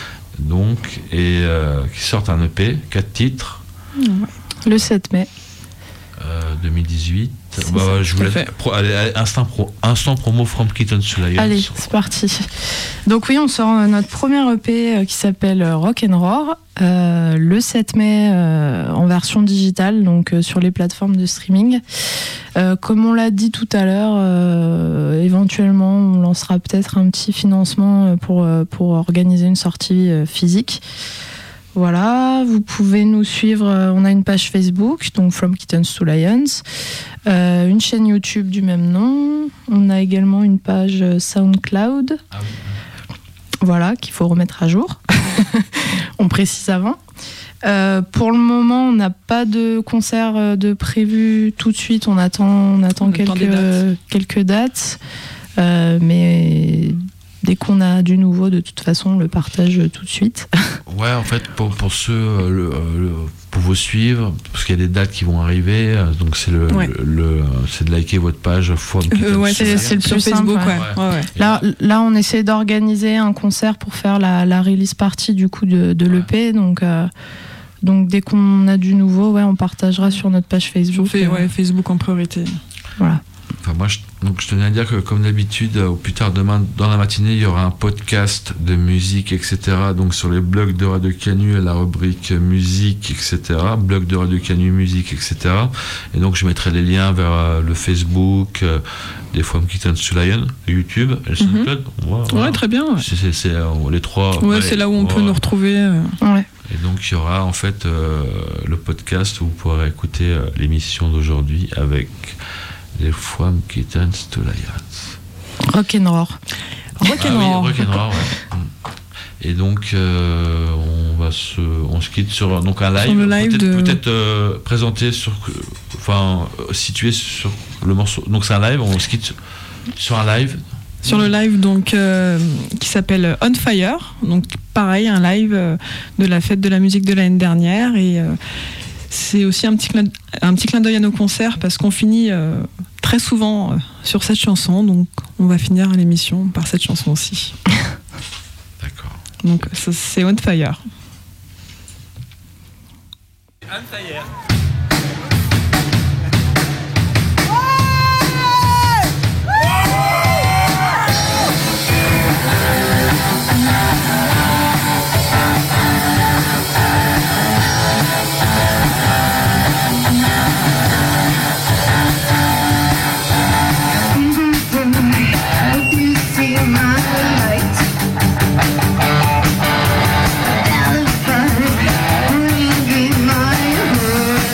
donc, et euh, qui sortent un E P, quatre titres, Le sept mai. euh, deux mille dix-huit. C'est Bah, ça, je tout vous à laisse fait. pro, allez, allez, instant, pro, instant promo From Kittens to Lions. Allez, c'est parti. Donc oui, on sort notre premier E P euh, qui s'appelle euh, Rock and Roar euh, le sept mai euh, en version digitale, donc euh, sur les plateformes de streaming. Euh, comme on l'a dit tout à l'heure, euh, éventuellement on lancera peut-être un petit financement euh, pour, euh, pour organiser une sortie euh, physique. Voilà, vous pouvez nous suivre, euh, on a une page Facebook, donc From Kittens to Lions, euh, une chaîne YouTube du même nom, on a également une page euh, SoundCloud, Ah oui. voilà, qu'il faut remettre à jour, on précise avant. Euh, pour le moment, on n'a pas de concert euh, de prévu tout de suite, on attend, on attend On attend quelques, des dates. quelques dates, euh, mais dès qu'on a du nouveau, de toute façon, on le partage tout de suite. Ouais, en fait, pour, pour ceux, euh, le, euh, le- pour vous suivre, parce qu'il y a des dates qui vont arriver, euh, donc c'est le, Ouais. le, le- c'est de liker votre page From Euh, Kittens ouais, to c'est- Lions. c'est le sur plus simple, Facebook, ouais. ouais. Ouais, ouais. Et Là, là, on essaie d'organiser un concert pour faire la, la release party du coup de, de l'E P. Donc, euh, donc dès qu'on a du nouveau, ouais, on partagera sur notre page On Facebook. fait euh, ouais, Facebook en priorité. Voilà. Enfin, moi, je, donc, je tenais à dire que, comme d'habitude, euh, au plus tard demain, dans la matinée, il y aura un podcast de musique, et cetera. Donc, sur les blogs de Radio Canu, la rubrique musique, et cetera. Blog de Radio Canu, musique, et cetera. Et donc, je mettrai les liens vers euh, le Facebook, euh, des From Kittens to Lions, le YouTube, et le SoundCloud. Voilà, Ouais, voilà. très bien. Ouais, C'est, c'est, c'est, euh, les trois. Ouais, c'est là où on peut voilà. nous retrouver. euh. Ouais. Et donc, il y aura en fait euh, le podcast où vous pourrez écouter euh, l'émission d'aujourd'hui avec les From Kittens to Lions. Rock and Roar. Rock Ah and oui, roll. rock'n'roll, ouais. Mm. Et donc, euh, on va se, on se quitte sur donc un live, Sur le live peut-être, de- peut-être euh, présenté sur, enfin euh, situé sur le morceau. Donc c'est un live, on se quitte sur, sur un live. Sur le live donc euh, qui s'appelle On Fire, donc pareil un live euh, de la fête de la musique de l'année dernière, et euh, c'est aussi un petit clin, un petit clin d'œil à nos concerts parce qu'on finit euh, très souvent euh, sur cette chanson, donc on va finir l'émission par cette chanson aussi. D'accord. Donc ça, c'est On Fire. Hope you see my light. Elephant ring in my heart.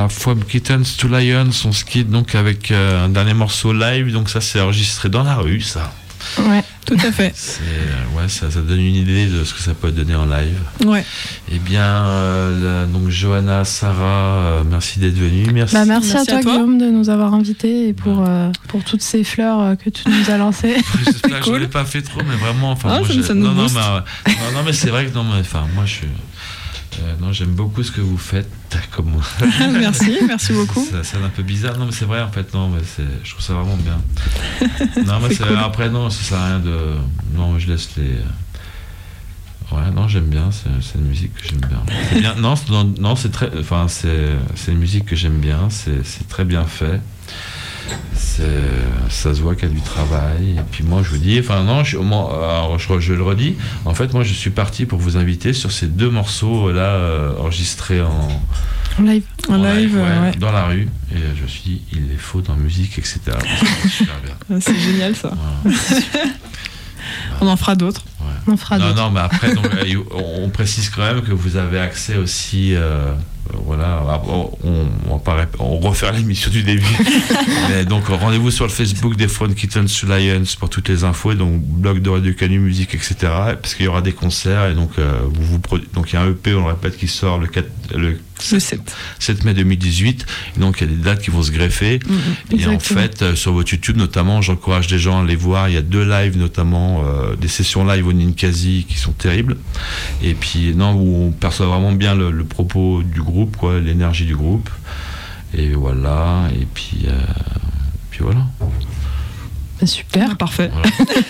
bien, From Kittens to Lions, on se quitte donc avec euh, un dernier morceau live. Donc ça, c'est enregistré dans la rue, ça. Ouais. Tout à fait. C'est, euh, ouais, ça, ça donne une idée de ce que ça peut donner en live. Ouais. Eh bien, euh, la- donc Johanna, Sarah, euh, merci d'être venue. Merci. Bah, merci, Merci à toi, à toi. Guillaume, de nous avoir invités et pour, euh, pour toutes ces fleurs euh, que tu nous as lancées. J'espère que je Cool. l'ai pas fait trop, mais vraiment, enfin, Ah, moi, ça- j'ai- ça nous non, non, booste. mais, euh, non, non, mais c'est vrai que non, mais, enfin, moi, je suis, euh, non, j'aime beaucoup ce que vous faites, comme moi. Merci, merci beaucoup. Ça sonne un peu bizarre, non, mais c'est vrai, en fait, non, mais c'est, je trouve ça vraiment bien. Non, mais C'est c'est, cool. après, non, ça sert à rien de, non, je laisse les. Ouais, non, j'aime bien, c'est, c'est une musique que j'aime bien. C'est bien, non, c'est, non, non, c'est très, enfin, c'est, c'est une musique que j'aime bien, c'est, c'est très bien fait. C'est, ça se voit qu'il y a du travail. Et puis moi, je vous dis, enfin non, je, moi, alors, je, je le redis. En fait, moi, je suis parti pour vous inviter sur ces deux morceaux là euh, enregistrés en, En live. En live, ouais, euh, ouais. dans la rue. Et je me suis dit, il les faut dans la musique, et cetera. C'est super bien. C'est génial ça. Voilà. On en fera d'autres. Ouais. On fera Non, d'autres. non, mais après, donc, euh, on, on précise quand même que vous avez accès aussi. Euh, euh, voilà, on, on, on, paraît, on refait l'émission du début. Mais donc, rendez-vous sur le Facebook des From Kittens to Lions pour toutes les infos. Et donc, blog de Radio Canu, musique, et cetera. Parce qu'il y aura des concerts. Et donc, euh, vous, vous produ- donc, il y a un E P, on le répète, qui sort le, quatre, le Le sept. sept mai deux mille dix-huit. Et donc, il y a des dates qui vont se greffer. Mm-hmm. Et en Exactement. fait, euh, sur votre YouTube notamment, j'encourage les gens à les voir. Il y a deux lives notamment, euh, des sessions live au Ninkasi qui sont terribles. Et puis, non, où on perçoit vraiment bien le, le propos du groupe, quoi, l'énergie du groupe. Et voilà. Et puis, euh, puis voilà. Bah, super. Ah, parfait. voilà.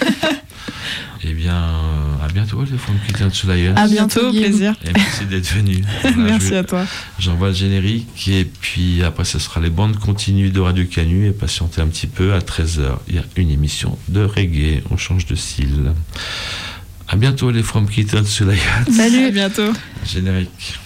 Et bien, euh, à bientôt les From Kittens to Lions. À À bientôt, bientôt, Guillaume. plaisir. Et merci d'être venu. Voilà, Merci je- à toi. J'envoie le générique et puis après ce sera les bandes continues de Radio Canu et patientez un petit peu à treize heures. Il y a une émission de reggae, on change de style. À bientôt les From Kittens to Lions. Salut. À bientôt. Générique.